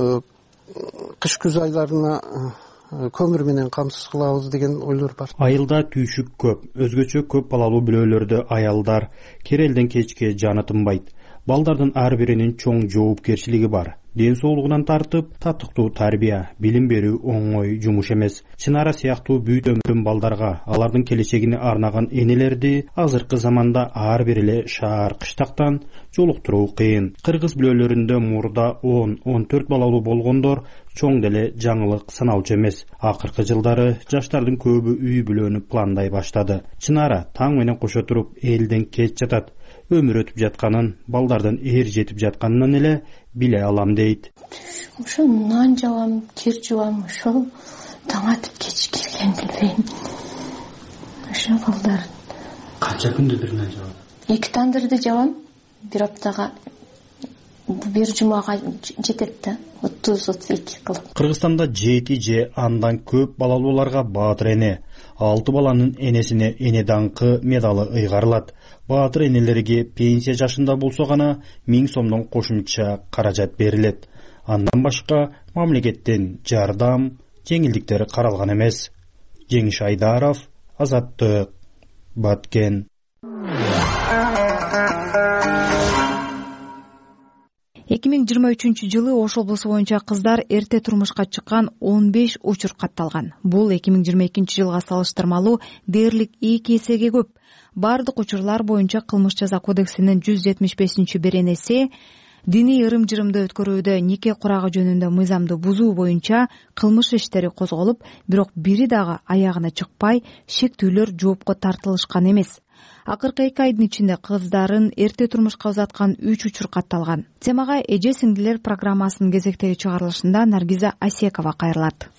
кыш күз айларына көмүр менен камсыз кылабыз деген ойлор бар. Айылда түйшүк көп, өзгөчө көп балалуу бүлөлөрдө аялдар керелден кечке жаны тынбайт. Балдардын ар биринин чоң жоопкерчилиги бар. Ден соолугунан тартып, татыктуу тарбия, билим берүү оңой жумуш эмес. Чынара сыяктуу бүт өмүрүн балдарга, алардын келечегине арнаган энелерди азыркы заманда ар бир эле шаар кыштактан жолуктуруу кыйын. Кыргыз бүлөлөрүндө мурда он он төрт балалуу болгондор чоң деле жаңылык саналчу эмес. Акыркы жылдары жаштардын көбү үй бүлөнү пландай баштады. Чынара таң менен кошо туруп элден кеч жатат. Өмүр өтүп жатканын, балдардын эр жетип жатканынан эле биле алам дейт. Ошо нан жабам, кир жубам, ошол таң атып кеч келген билбейм. Ошо балдар. Канча күндө бир нан жабам? Эки тандырды жабам, бир аптага, бир жумага жетет да, отуз отуз эки кылып. Кыргызстанда жети же андан көп балалууларга баатыр эне, алты баланын энесине эне даңкы медалы ыйгарылат. Баатыр энелерге пенсия жашында болсо гана миң сомдон кошумча каражат берилет. Андан башка мамлекеттен жардам, жеңилдиктер каралган эмес. Жеңиш Айдаров, Азаттык, Баткен. эки миң жыйырма үчүнчү жылы Ош облусу боюнча кыздар эрте турмушка чыккан он беш учур катталган. Бул эки миң жыйырма экинчи жылга салыштырмалуу дээрлик эки эсеге көп. Бардык учурлар боюнча кылмыш жаза кодексинин жүз жетимиш бешинчи беренеси диний ырым-жырымды өткөрүүдө нике курагы жөнүндө мыйзамды бузуу боюнча кылмыш иштери козголуп, бирок бири дагы аягына чыкпай, шектүүлөр жоопко тартылышкан эмес. Акыркы эки айдын ичинде кыздарын эрте турмушка узаткан үч учур катталган. Темага эже сиңдилер программасынын кезектеги чыгарылышында Наргиза Асекова кайрылат.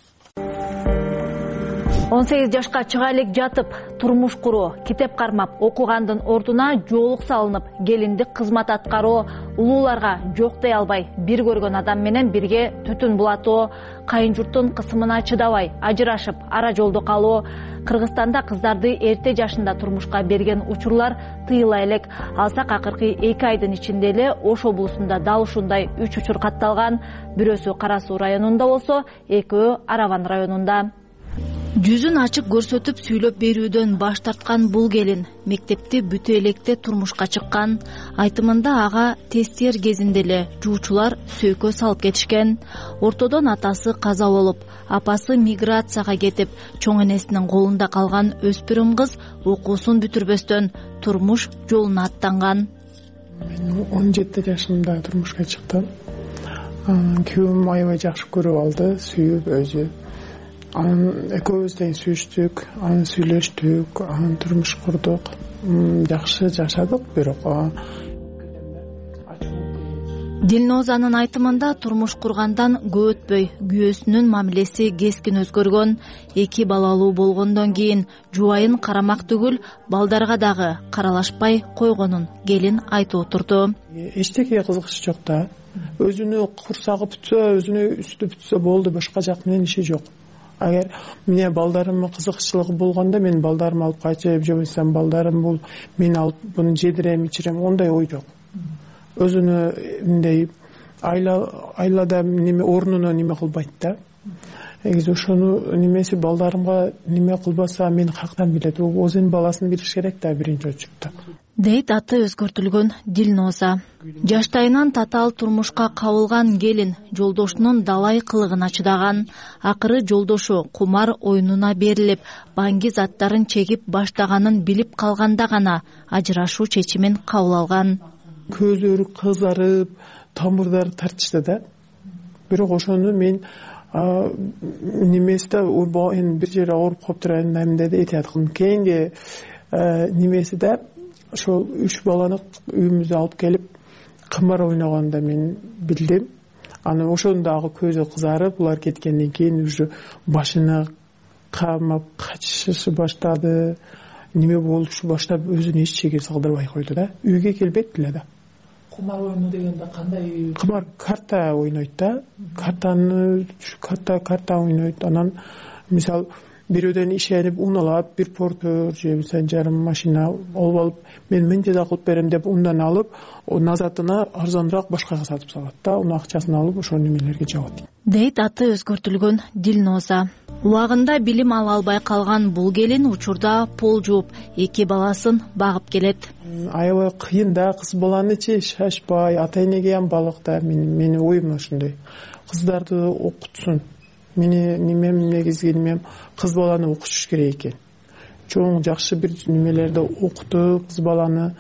он сегиз жашка чыга элек жатып, турмуш куруу, китеп кармап окугандын ордуна жоолук салынып, келиндик кызмат аткаруу, улууларга жок дей албай бир көргөн адам менен бирге түтүн булатуу, кайын журттун кысымына чыдабай ажырашып, ара жолдо калуу, Кыргызстанда кыздарды эрте жашында турмушка берген учурлар тыйыла элек. Алсак акыркы эки айдын ичинде эле Ош облусунда дал ушундай үч учур катталган. Бирөөсү Кара Суу районунда болсо, экөө Араван районунда. Жүзүн ачык көрсөтүп сүйлөп берүүдөн баш тарткан бул келин мектепти бүтө электе турмушка чыккан. Айтымында ага тесттер кезинде эле жуучулар сөйкө салып кетишкен. Ортодон атасы каза болуп, апасы миграцияга кетип, чоң энесинин колунда калган өспүрүм кыз окуусун бүтүрбөстөн турмуш жолуна аттанган. Мен он жети жашымда турмушка чыктым. Күйөөм аябай жакшы көрүп алды, сүйүп өзү. Анан экөөбүз тең сүйүштүк, анан сүйлөштүк, анан турмуш курдук. Жакшы жашадык, бирок Дилнозанын айтымында турмуш кургандан көп өтпөй күйөөсүнүн мамилеси кескин өзгөргөн. Эки балалуу болгондон кийин жубайын карамак түгүл, балдарга дагы каралашпай койгонун келин айтып отурду. Эчтекеге кызыгышы жок да. Өзүнү курсагы бүтсө, өзүнү үстү бүтсө болду, башка жак менен иши жок. Агер мне балдарымдын кызыкчылыгы болгондо мен балдарымды алып качып, же болбосо балдарым бул мен алып буну жедирем, ичирем, ондай ой жок. Өзүнү мындай айла айлада неме орнуна неме кылбайт да. негизи ошону немеси балдарымга неме кылбаса мен каяктан билет, өзүнүн баласын билиш керек да биринчи очередде, дейт аты өзгөртүлгөн Дилноза. Жаштайынан татаал турмушка кабылган келин жолдошунун далай кылыгына чыдаган. Акыры жолдошу кумар оюнуна берилип, баңги заттарын чегип баштаганын билип калганда гана ажырашуу чечимин кабыл алган. Көзөрү кызарып, тамырдары тартышты да. Бирок ошону мен немесде эми бир жерде ооруп калыптыр, эмне деп этият кылдым. Кийинки немесиде ошол үч баланы үйүмүзгө алып келип кымар ойногонда мен билдим. Аны ошондо дагы көзү кызарып, булар кеткенден кийин уже башына камап качышы баштады. Неме болушу баштап өзүнө эч чеге салдырбай койду да. Үйгө келбейт эле да. Кумар ойну дегенде кандай? Кумар карта ойнойт да. Картаны карта карта ойнойт. Анан мисалы бирөөдөн ишенип ун алат, бир портер же болбосо жарым машина алып алып, мен мынча да кылып берем деп ундан алып, назатына арзаныраак башкага сатып салат да. Унун акчасын алып ошол немелерге жабат. Дейт аты өзгөртүлгөн Дилноза. Убагында билим ала албай калган бул келин учурда пол жууп, эки баласын багып келет. Аябай кыйын да, кыз баланычы шашпай, ата-энеге ham балык да. Менин оюм ошондой. Кыздарды окутсун. Мени немем негизги немем кыз баланы окутуш керек экен. Чоң жакшы бир немелерди окутуп, кыз баланы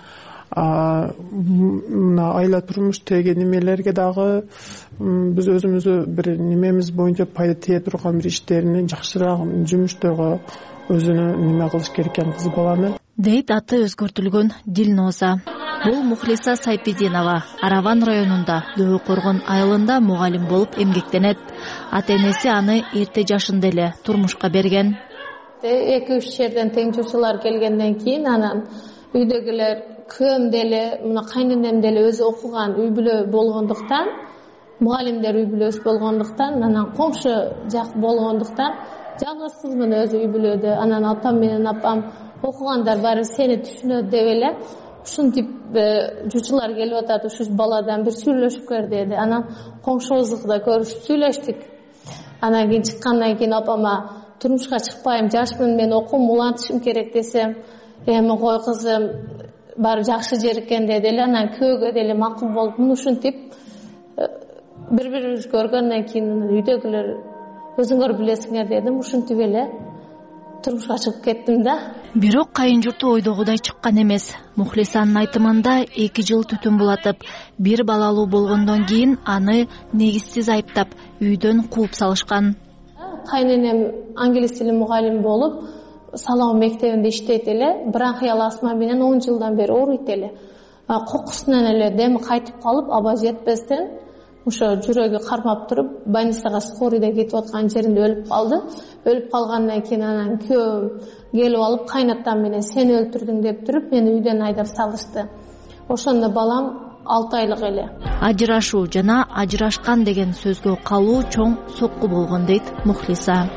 мына айла турмуш деген немелерге дагы биз өзүмүзгө бир немемиз боюнча пайда тие турган бир иштерини жакшыраак жумуштарга өзүнө неме кылыш керек экен кыз баланы. Дейт аты өзгөртүлгөн Дилноза. Бул Мухлиса Сайпидинова Араван районунда Дөбө Коргон айылында мугалим болуп эмгектенет. Ата-энеси аны эрте жашында эле турмушка берген. эки үч жерден теңчүүчүлөр келгенден кийин анан үйдөгүлөр күйөөм деле, мына кайненем деле өзү окуган үй бүлө болгондуктан, мугалимдер үй бүлөсү болгондуктан, анан коңшу жак болгондуктан жалгыз кызмын өзү үй бүлөдө. Анан атам менен апам окугандар баары сени түшүнөт деп эле ушинтип жуучулар келип атат, ушул баладан бир сүйлөшүп көр деди. Анан коңшубузда көрүшүп сүйлөштүк. Анан кийин чыккандан кийин апама турмушка чыкпайм, жашмын, мен окуум улантышым керек десем, эми кой кызым, баары жакшы жер экен деди эле. Анан күйөөгө деле макул болуп, муну ушинтип бири-бирибизди көргөндөн кийин үйдөгүлөр өзүңөр билесиңер дедим. Ушинтип эле турмушка чыгып кеттим да. Бирок кайын журту ойдогудай чыккан эмес. Мухлисанын айтымында эки жыл түтүн булатып, бир балалуу болгондон кийин аны негизсиз айыптап, үйдөн кууп салышкан. Кайненем англис тили мугалим болуп, Салау мектебинде иштейт эле. Бронхиал астма менен он жылдан бери ооруйт эле. Кокусунан эле деми кайтып калып, аба жетпестен ошо жүрөгү кармап туруп, больницага скорыйда кетип аткан жеринде өлүп калды. Өлүп калгандан кийин анан күйөөм келип алып, кайнатам менен сени өлтүрдүң деп туруп, мени үйдөн айдап салышты. Ошондо балам алты айлык эле. Ажырашуу жана ажырашкан деген сөзгө калуу чоң сокку болгон дейт Мухлиса.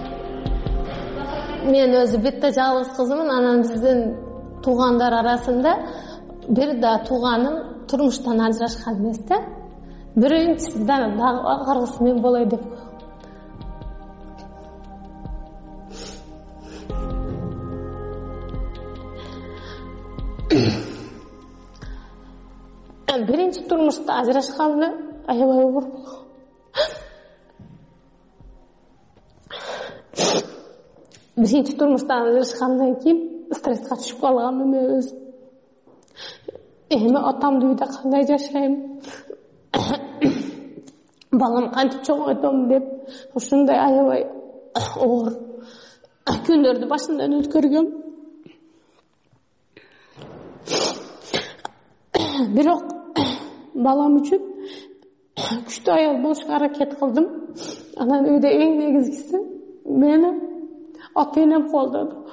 Мен өзү бетте жалгыз кызмын, анан биздин туугандар арасында бир да тууганым турмуштан ажырашкан эмес да. Биринчиси дагы акыркысы мен болой деп. Биринчи турмушта ажырашканымда аябай оор болгон. Биринчи турмуштан ажырашкандан кийин стресске түшүп калганмын мен өзүм. Эми атамды үйдө кандай жашайм? Балам кантип чоңойтом деп ушундай аябай оор күндөрдү башымдан өткөргөм. Бирок балам үчүн күчтүү аял болушка аракет кылдым. Анан үйдө эң негизгиси мени ата-энем колдоду.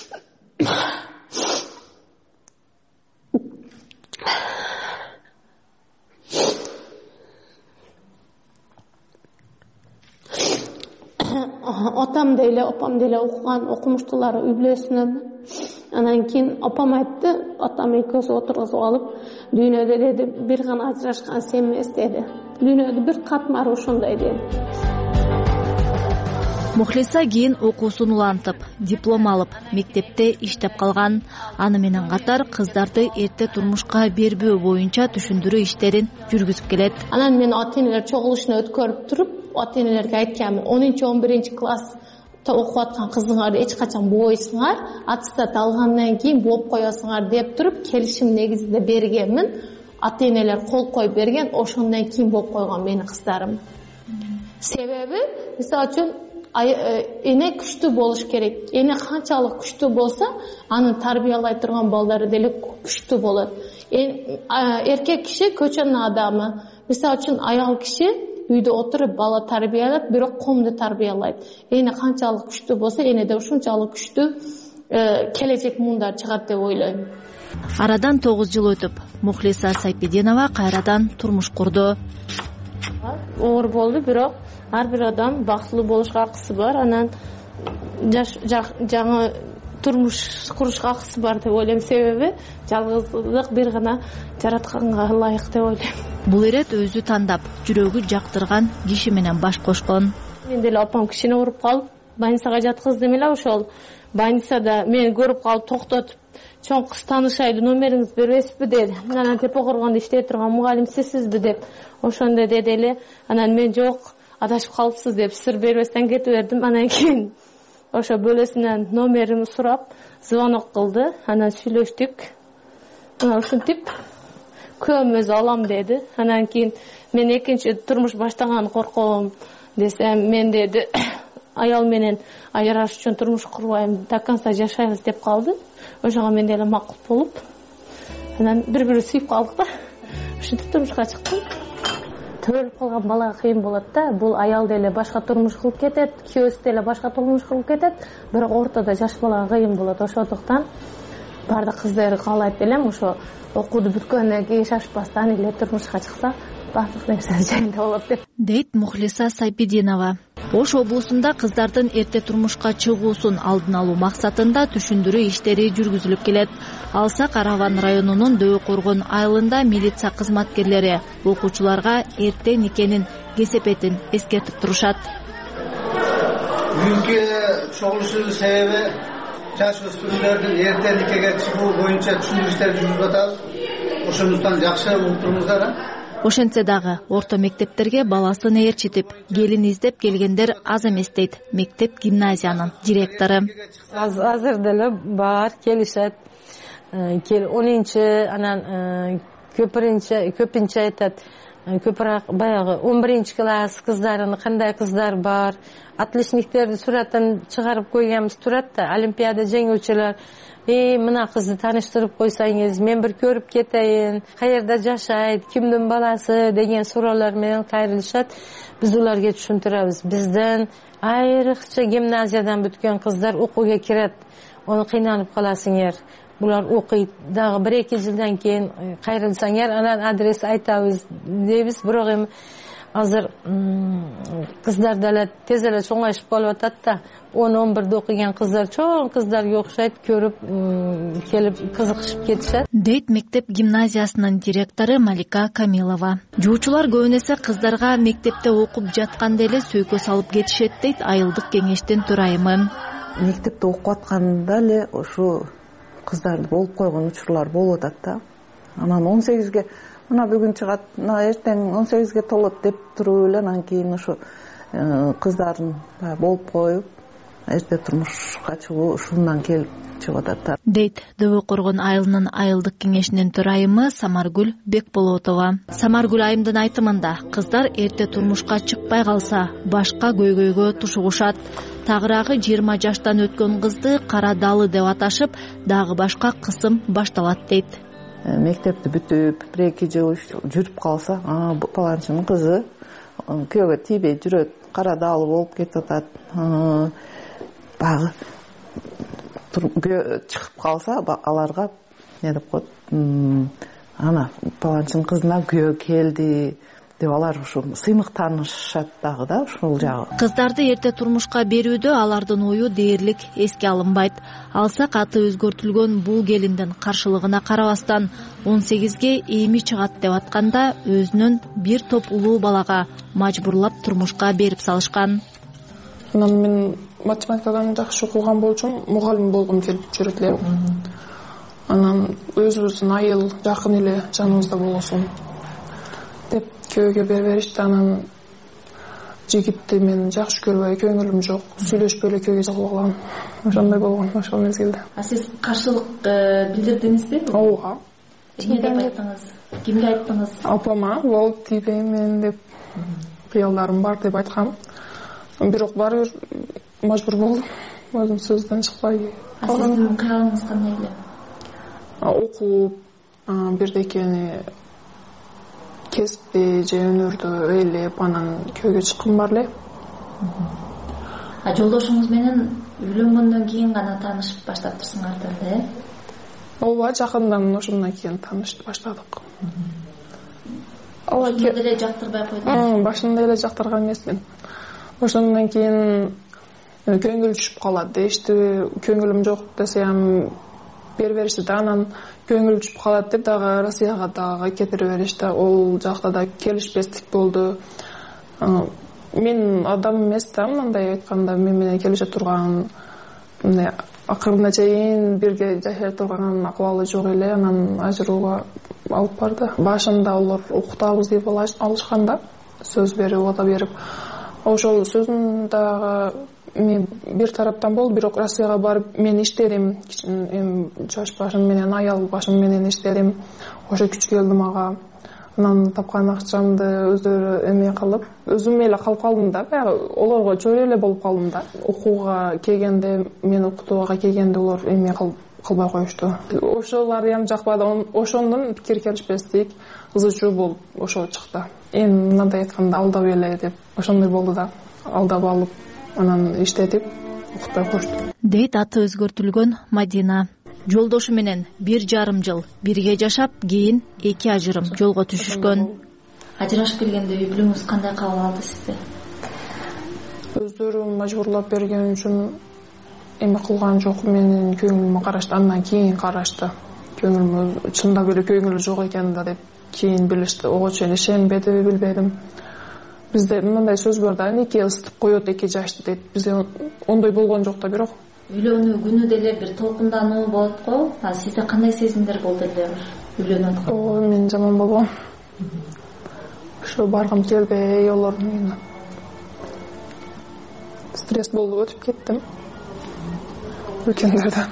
Атам деле, апам деле окуган, окумуштуулар үй бүлөсүнөн. Анан кийин апам айтты, атам экөөсү отургузуп алып, дүйнөдө деди, бир гана ажырашкан сен эмес деди. Дүйнөдө бир катмары ошондой деди. Мухлиса кийин окуусун улантып, диплом алып, мектепте иштеп калган. Аны менен катар кыздарды эрте турмушка бербөө боюнча түшүндүрүү иштерин жүргүзүп келет. Анан мен ата энелер чогулушуна өткөрүп туруп, ата энелерге айтканмын, онунчу он биринчи класс окуп аткан кызыңарды эч качан бууйсуңар, аттестат алгандан кийин бооп коесуңар деп туруп келишим негизинде бергенмин. Ата энелер кол коюп берген, ошондон кийин бооп койгон менин кыздарым. Себеби, мисалы үчүн эне күчтүү болуш керек. Эне канчалык күчтүү болсо, аны тарбиялай турган балдары деле күчтүү болот. Эркек киши көчөнүн адамы. Мисалы үчүн аял киши үйдө отуруп бала тарбиялайт, бирок комду тарбиялайт. Эне канчалык күчтүү болсо, эне да ушунчалык күчтүү келечек муундар чыгат деп ойлойм. Арадан тогуз жыл өтүп, Мухлиса Сайпидинова кайрадан турмуш курду. Оор болду, бирок ар бир адам бактылуу болушка акысы бар. Анан жаңы турмуш курушка акысы бар деп ойлойм. Себеби жалгыздык бир гана жаратканга ылайык деп ойлойм. Бул ирет өзү тандап, жүрөгү жактырган киши менен баш кошкон. Мен деле апам кишини уруп калып, больницага жаткыздым эле. Ошол больницада мени көрүп калып токтотуп, чоң кыз таанышайды, номериңизди бересизби деди. Анан Тепе Коргондо иштеп турган мугалим сизсизби деп. Ошондой деди эле. Анан мен жок, адашып калыпсыз деп сыр бербестен кетип бердим. Анан кийин ошо бөлөсүнөн номеримди сурап, звонок кылды. Анан сүйлөштүк. Анан ушинтип күйөөм өзү алам деди. Анан кийин мен экинчи турмуш баштаган корком десем, мен деди аял менен ажыраш үчүн турмуш курбайм, до конца жашайбыз деп калды. Ошого мен деле макул болуп, анан бири-бири сүйүп калдык да. Ушинтип турмушка чыктым. Төрөлүп калган балага кыйын болот да. Бул аял деле башка турмуш кылып кетет, күйөөсү деле башка турмуш кылып кетет, бирок ортодо жаш балага кыйын болот. Ошондуктан бардык кыздар каалайт элем, ошо окууду бүткөндөн кийин шашпастан эле турмушка чыкса, баардык нерсе жайында болот деп дейт Мухлиса Сайпидинова. Ош облусунда кыздардын эрте турмушка чыгуусун алдын алуу максатында түшүндүрүү иштери жүргүзүлүп келет. Алса Караван районунун Дөбө Коргон айылында милиция кызматкерлери окуучуларга эрте никенин кесепетин эскертип турушат. Бүгүнкү чогулуштун себеби жаш өспүрүмдөрдүн эрте никеге чыгуу боюнча түшүндүрүү иштери жүргүзүп атабыз. Ошондуктан жакшы угуп туруңуздар. Ошентсе дагы орто мектептерге баласын ээрчитип, келин издеп келгендер аз эмес дейт мектеп гимназиянын директору. Азыр деле бар келишет. онунчу анан көпүрүнчү көпүнчү айтат. Көпүрөөк баягы он биринчи класс кыздарын кандай кыздар бар. Отличниктерди суратын чыгарып койгонбуз турат да, олимпиада жеңүүчүлөр. Эй, мына кызды тааныштырып койсоңуз, мен бир көрүп кетейин, каерде жашайт, кимдин баласы деген суроолор менен кайрылышат. Биз уларга түшүндүрөбүз. Бизден айрыкча гимназиядан бүткөн кыздар окууга кирет. Оны кыйналып каласыңар. Булар окуйт, дагы бир эки жылдан кийин кайрылсаңар, анан адрес айтабыз дейбиз. Бирок эми азыр кыздар деле тез эле чоңоюшуп калып атат да. он он бирде окуган кыздар чоң кыздарга окшойт, көрүп келип кызыгышып кетишет дейт мектеп гимназиясынын директору Малика Камилова. Жуучулар көбүн эсе кыздарга мектепте окуп жатканда эле сөйкө салып кетишет дейт айылдык кеңештин төрайымы. Мектепте окуп атканда эле ушу кыздарды болуп койгон учурлар болуп атат да. Анан он сегизге мына бүгүн чыгат, мына эртең он сегизге толот деп туруп эле анан кийин ушу кыздардын болуп коюп эрте турмушка чыгуу ушундан келип чыгып атат дейт Дөбө Коргон айылынын айылдык кеңешинин төрайымы Самаргүл Бекболотова. Самаргүл айымдын айтымында кыздар эрте турмушка чыкпай калса башка көйгөйгө тушугушат. Тагыраагы жыйырма жаштан өткөн кызды кара далы деп аташып, дагы башка кысым башталат дейт. Мектепти бүтүп бир эки жыл жүрүп калса, а паланчынын кызы күйөөгө тийбей жүрөт, кара далы болуп кетип атат. Багы чыгып калса аларга не деп коет, ана паланчынын кызына күйөө келди деп алар ушу сыймыктанышат дагы да ушул жагы. Кыздарды эрте турмушка берүүдө алардын ою дээрлик эске алынбайт. Алса каты өзгөртүлгөн бул келиндин каршылыгына карабастан он сегизге эми чыгат деп атканда өзүнүн бир топ улуу балага мажбурлап турмушка берип салышкан. анан мен математикадан жакшы окуган болчумун, мугалим болгум келип жүрөт элем. Анан өзүбүздүн айыл жакын эле жаныбызда болсун деп күйөөгө берип беришти. Анан жигитти мен жакшы көрбөй, көңүлүм жок, сүйлөшпөй эле күйөөгө чыгып калгам. Ошондой болгон ошол мезгилде. А сиз каршылык билдирдиңизби? Ооба. Эмне деп айттыңыз? Кимге айттыңыз? Апама, болуп тийбейм мен деп, кыялдарым бар деп айткам. Бирок баары бир мажбур болдум. Өзүм сөздөн чыкпай калгам. А сиздин кыялыңыз кандай эле? Окуп, бирдекени кесипти же өнөрдү ыйлеп, анан күйөөгө чыккым бар эле. А жолдошуңуз менен үйлөнгөндөн кийин гана таанышып баштаптырсыңар да, э? Ооба, жакындан ошондон кийин таанышып баштадык. Ошондо деле жактырбай койдуңуз? Башында эле жактырган эмесмин. Ошондон кийин көңүл түшүп калат дешти, көңүлүм жок десем берип беришти да, анан көңүл түшүп калат деп дагы Россияга дагы кетирип беришти. Ол жакта да келишпестик болду. Мен адам эмес да, мындай айтканда мен менен келише турган, мындай акырына чейин бирге жашай турган акыбалы жок эле. Анан ажырууга алып барды. Башында алар укутабыз деп алышканда, сөз берип, убада берип, ошол сөзүн дагы мен бир тараптан болду, бирок Россияга барып мен иштедим, эми жаш башым менен, аял башым менен иштедим. Ошо күч келди мага. Анан тапкан акчамды өздөрү эме кылып, өзүм эле калып калдым да, баягы олорго чөйрө эле болуп калдым да. Окууга келгенде, мен окутууга келгенде олор эме кылбай коюшту. Ошолар эми жакпады. Ошондон пикир келишпестик, кызы чуу болуп ошо чыкты. Эми мындай айтканда алдап эле деп ошондой болду да. Алдап алып, анан иштетип окутпай коюшту. Дейт аты өзгөртүлгөн Мадина. Жолдошу менен бир жарым жыл бирге жашап, кийин эки ажырым жолго түшүшкөн. Ажырашып келгенде үй бүлөңүз кандай кабыл алды сизди? Өздөрү мажбурлап берген үчүн эме кылган жок, менин көңүлүмө карашты, андан кийин карашты. Көңүлүмө чындап эле көңүлү жок экен да деп кийин билишти. Ого чейин ишенбедиби билбедим. Бизде мындай сөз бар да, эки ысытып коет, эки жашты дейт. Бизде ондой болгон жок да, бирок үйлөнүү күнү деле бир толкундануу болот го. А сизде кандай сезимдер болду эле үйлөнүп атканда? О, мен жаман болгом. Ошо баргым келбей олордун үйүнө. Стресс болуп өтүп кеттим. Үлкөндөрдөн.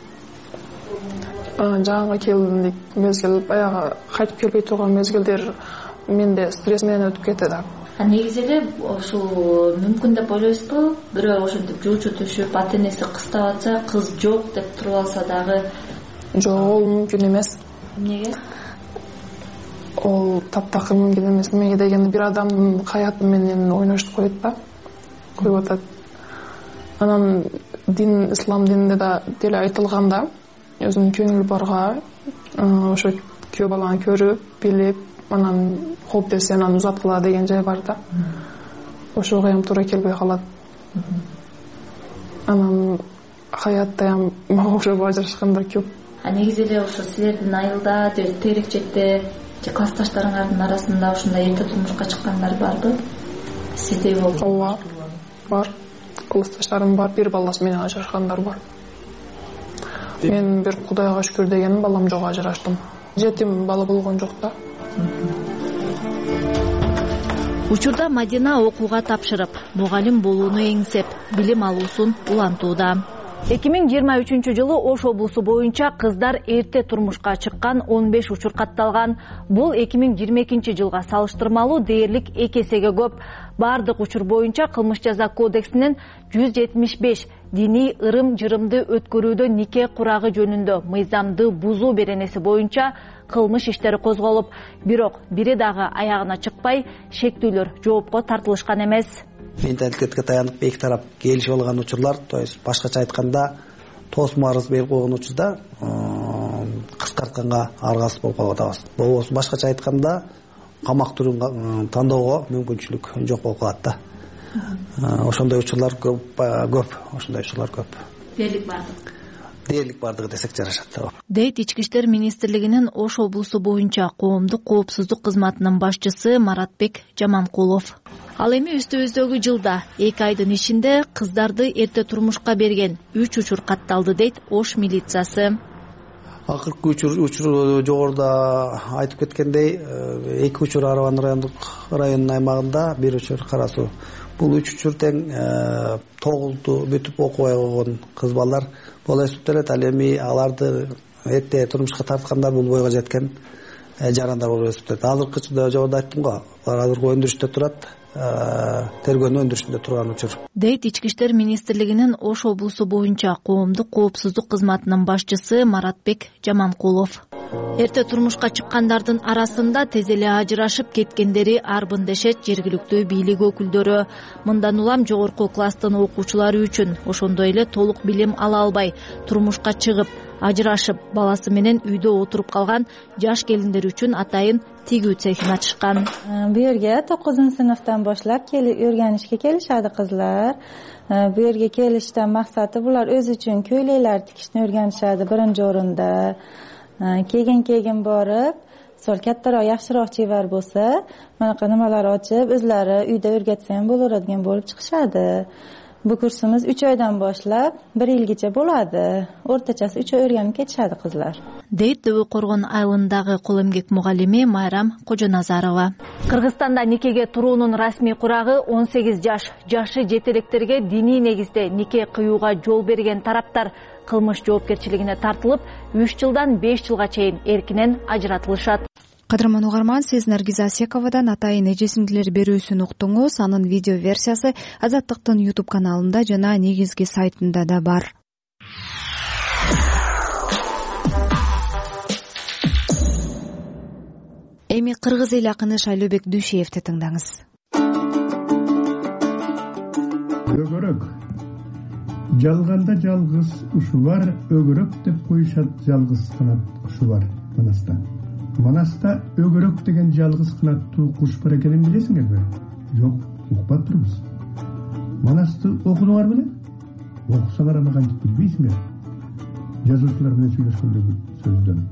Анан жаңы келдим мезгил, баягы кайтып келбей турган мезгилдер менде стресс менен өтүп кетти да. А негизи эле ошол мүмкүн деп ойлойсузбу? Бирөө ошентип жуучу түшүп, ата энеси кыстап атса, кыз жок деп туруп алса дагы? Жок, ол мүмкүн эмес. Эмнеге? Ол таптакыр мүмкүн эмес. Эмнеге дегенде бир адамдын каяты менен ойноштуп коет да, коюп атат. Анан дин, ислам дининде да деле айтылганда, өзүнүн көңүл барга, ошо күйөө баланы көрүп, билип, анан хоп десе анан узаткыла деген жай бар да. Ошого эми туура келбей калат. Анан хаятта эми мага окшоп ажырашкандар көп. А негизи эле ошо силердин айылда же терекчекте же классташтарыңардын арасында ушундай эрте турмушка чыккандар барбы? Сиздей болду? Ооба, бар. Классташтарым бар, бир баласы менен ажырашкандар бар. Мен бир Кудайга шүкүр дегеним, балам жок ажыраштым. Жетим бала болгон жок да. Учурда Мадина окууга тапшырып, мугалим болууну эңсеп, билим алуусун улантууда. эки миң жыйырма үчүнчү жылы Ош облусу боюнча кыздар эрте турмушка чыккан он беш учур катталган. Бул эки миң жыйырма экинчи жылга салыштырмалуу дээрлик эки эсеге көп. Бардык учур боюнча кылмыш жаза кодексинин жүз жетимиш беш диний ырым-жырымды өткөрүүдө нике курагы жөнүндө мыйзамды бузуу беренеси боюнча кылмыш иштери козголуп, бирок бири дагы аягына чыкпай, шектүүлөр жоопко тартылышкан эмес. Менталитетке таянып эки тарап келишип алган учурлар, то есть башкача айтканда тоосмо арыз берип койгон учурда кыскартканга аргасыз болуп калып атабыз. Болбосо башкача айтканда камак түрүн тандоого мүмкүнчүлүк жок болуп калат да. Ошондой учурлар көп, көп, ошондой учурлар көп. Дээрлик бардык. дээрлик бардыгы десек жарашат дейт Ички иштер министрлигинин Ош облусу боюнча коомдук коопсуздук кызматынын башчысы Маратбек Жаманкулов. Ал эми үстүбүздөгү жылда эки айдын ичинде кыздарды эрте турмушка берген үч учур катталды дейт Ош милициясы. Акыркы учур учур жогоруда айтып кеткендей эки учур Арабан райондук районунун аймагында, бир учур Кара Суу. Бул үч учур тең тогулду бүтүп окубай койгон кыз балдар боло эсептелет. Ал эми аларды эрте турмушка тарткандар бул бойго жеткен жарандар болуп эсептелет. Азыркы жогоруда айттым го, алар азыркы өндүрүштө турат, тергөөнүн өндүрүшүндө турган учур дейт Ички иштер министрлигинин Ош облусу боюнча коомдук коопсуздук кызматынын башчысы Маратбек Жаманкулов. Эрте турмушка чыккандардын арасында тез эле ажырашып кеткендери арбын дешет жергиликтүү бийлик өкүлдөрү. Мындан улам жогорку класстын окуучулары үчүн, ошондой эле толук билим ала албай турмушка чыгып, ажырашып, баласы менен үйдө отуруп калган жаш келиндер үчүн атайын тигүү цехин ачышкан. Бу жерге тогузунчу сыныптан башлап өргөнүшкө келишadi кызлар. Бу жерге келиштен максаты булар өзү үчүн көйлөйлөр тикишни өргөнүшады биринчи орунда. Кеген кеген барып, сол каттараак жакшыраак чебер болсо, манакы немалар ачып, өзлөрү үйдө өргөтсөм болор деген болуп чыгышады. Бу курсумуз үч айдан башлап бир илгиче болот. Орточасы үч ай өргөнүп кетишadi кызлар. дейт Дөбө Коргон айылындагы кол эмгек мугалими Майрам Кожоназарова. Кыргызстанда никеге туруунун расмий курагы он сегиз жаш. Жашы жетелектерге диний негизде нике кыюуга жол берген тараптар кылмыш жоопкерчилигине тартылып, үч жылдан беш жылга чейин эркинен ажыратылышат. Кадырман угарман, сиз Наргиз Асековадан атайын эжесиңдилер берүүсүн уктуңуз. Анын видео версиясы Азаттыктын YouTube каналында жана негизги сайтында да бар. Эми кыргыз эл акыны Шайлообек Дүйшеевди тыңдаңыз. Өгөрөк. Жалганда жалгыз ушу бар, өгөрөк деп коюшат жалгыз канат кушу бар Манаста. Манаста өгөрөк деген жалгыз канаттуу куш бар экенин билесиңерби? Жок, укпап турбуз. Манасты окудуңар беле? Окусаңар аны кантип билбейсиңер? Жазуучулар менен сүйлөшкөндөгү сөздөн.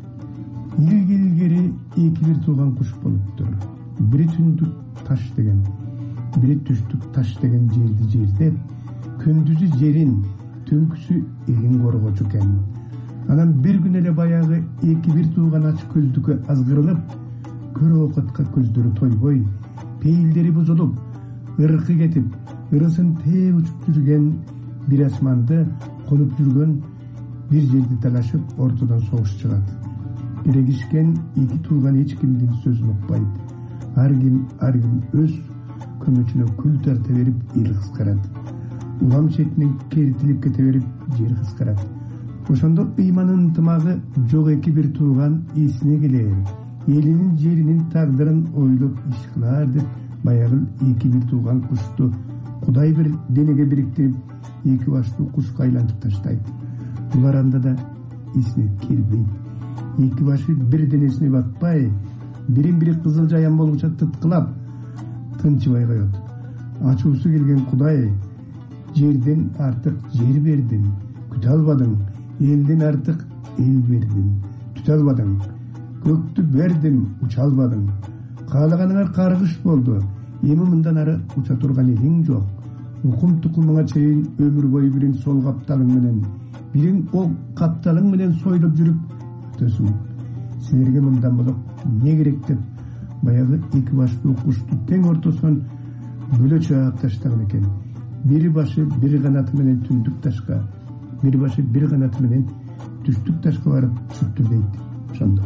Илгери эки бир тууган куш болуптур. Бири түндүк таш деген, бири түштүк таш деген жерди жердеп, күндүзү жерин, түнкүсү элин коргочу экен. Анан бир күн эле баягы эки бир тууган ач көздүккө азгырылып, көрө окутка көздөрү тойбой, пейилдери бузулуп, ыркы кетип, ырысын тээ учуп жүргөн бир асманды конуп жүргөн бир жерди талашып, ортодон согуш чыгат. Эрегишкен эки тууган эч кимдин сөзүн укпайт. Ар ким ар ким өз көмөчүнө күл тарта берип эл кыскарат. Улам четинен керитилип кете берип жер кыскарат. Ошондо ыйманын ынтымагы жок эки бир тууган эсине келер. Элинин жеринин тагдырын ойлоп иш кылар деп баягы эки бир тууган кушту Кудай бир денеге бириктирип эки баштуу кушка айлантып таштайт. Булар анда да эсине келбейт. Эки башы бир денесине батпай, бирин-бири кызыл жаян болгуча тыткылап, тынчыбай коет. Ачуусу келген Кудай, жерден артык жер бердиң, күтө албадың, элден артык эл бердиң, түтө албадың, көктү бердим, уча албадың. Каалаганыңар каргыш болду, эми мындан ары уча турган элиң жок. Укум тукумуңа чейин өмүр бою бирин сол капталың менен, бирин ол капталың менен сойлоп жүрүп өтөсүң. Силерге мындан болуп эмне керек деп баягы эки баштуу кушту тең ортосунан бөлө чаап таштаган экен. Бир башы бир канаты менен түндүк ташка, бир башы бир канаты менен түштүк ташка барып түштүр дейт. Ошондо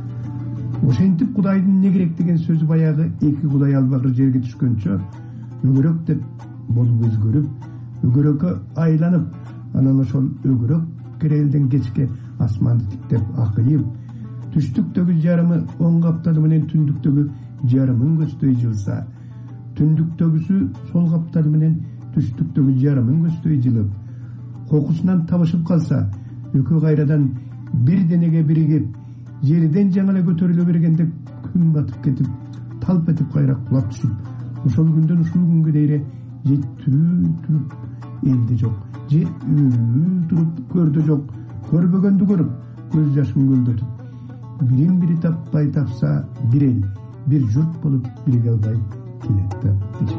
ошентип Кудайдын эмне керек деген сөзү баягы эки Кудай албагыр жерге түшкөнчө өгөрөк деп болуп өзгөрүп, өгөрөккө айланып, анан ошол өгөрөк керелден кечке асманды тиктеп акыйып, түштүктөгү жарымы оң капталы менен түндүктөгү жарымын көздөй жылса, түндүктөгүсү сол капталы менен түштүктөгү жарымын көздөй жылып, кокусунан табышып калса, экөө кайрадан бир денеге биригип, жерден жаңы эле көтөрүлө бергенде күн батып кетип, талп этип кайра кулап түшүп, ошол күндөн ушул күнгө дейре же тирүү туруп элде жок, же өлүү туруп көрдө жок, көрбөгөндү көрүп көз жашын көлдөтүп, бирин бири таппай тапса бир эл, бир журт болуп бирге албай келет деп.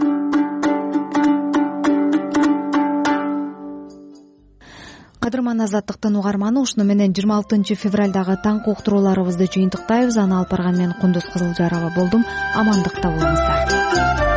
Кадырман Азаттыктын угарманы, ушуну менен жыйырма алтынчы февралдагы таңкы уктурууларыбызды жыйынтыктайбыз. Аны алып барган мен Кундуз Кызылжарова болдум. Амандыкта болуңуздар.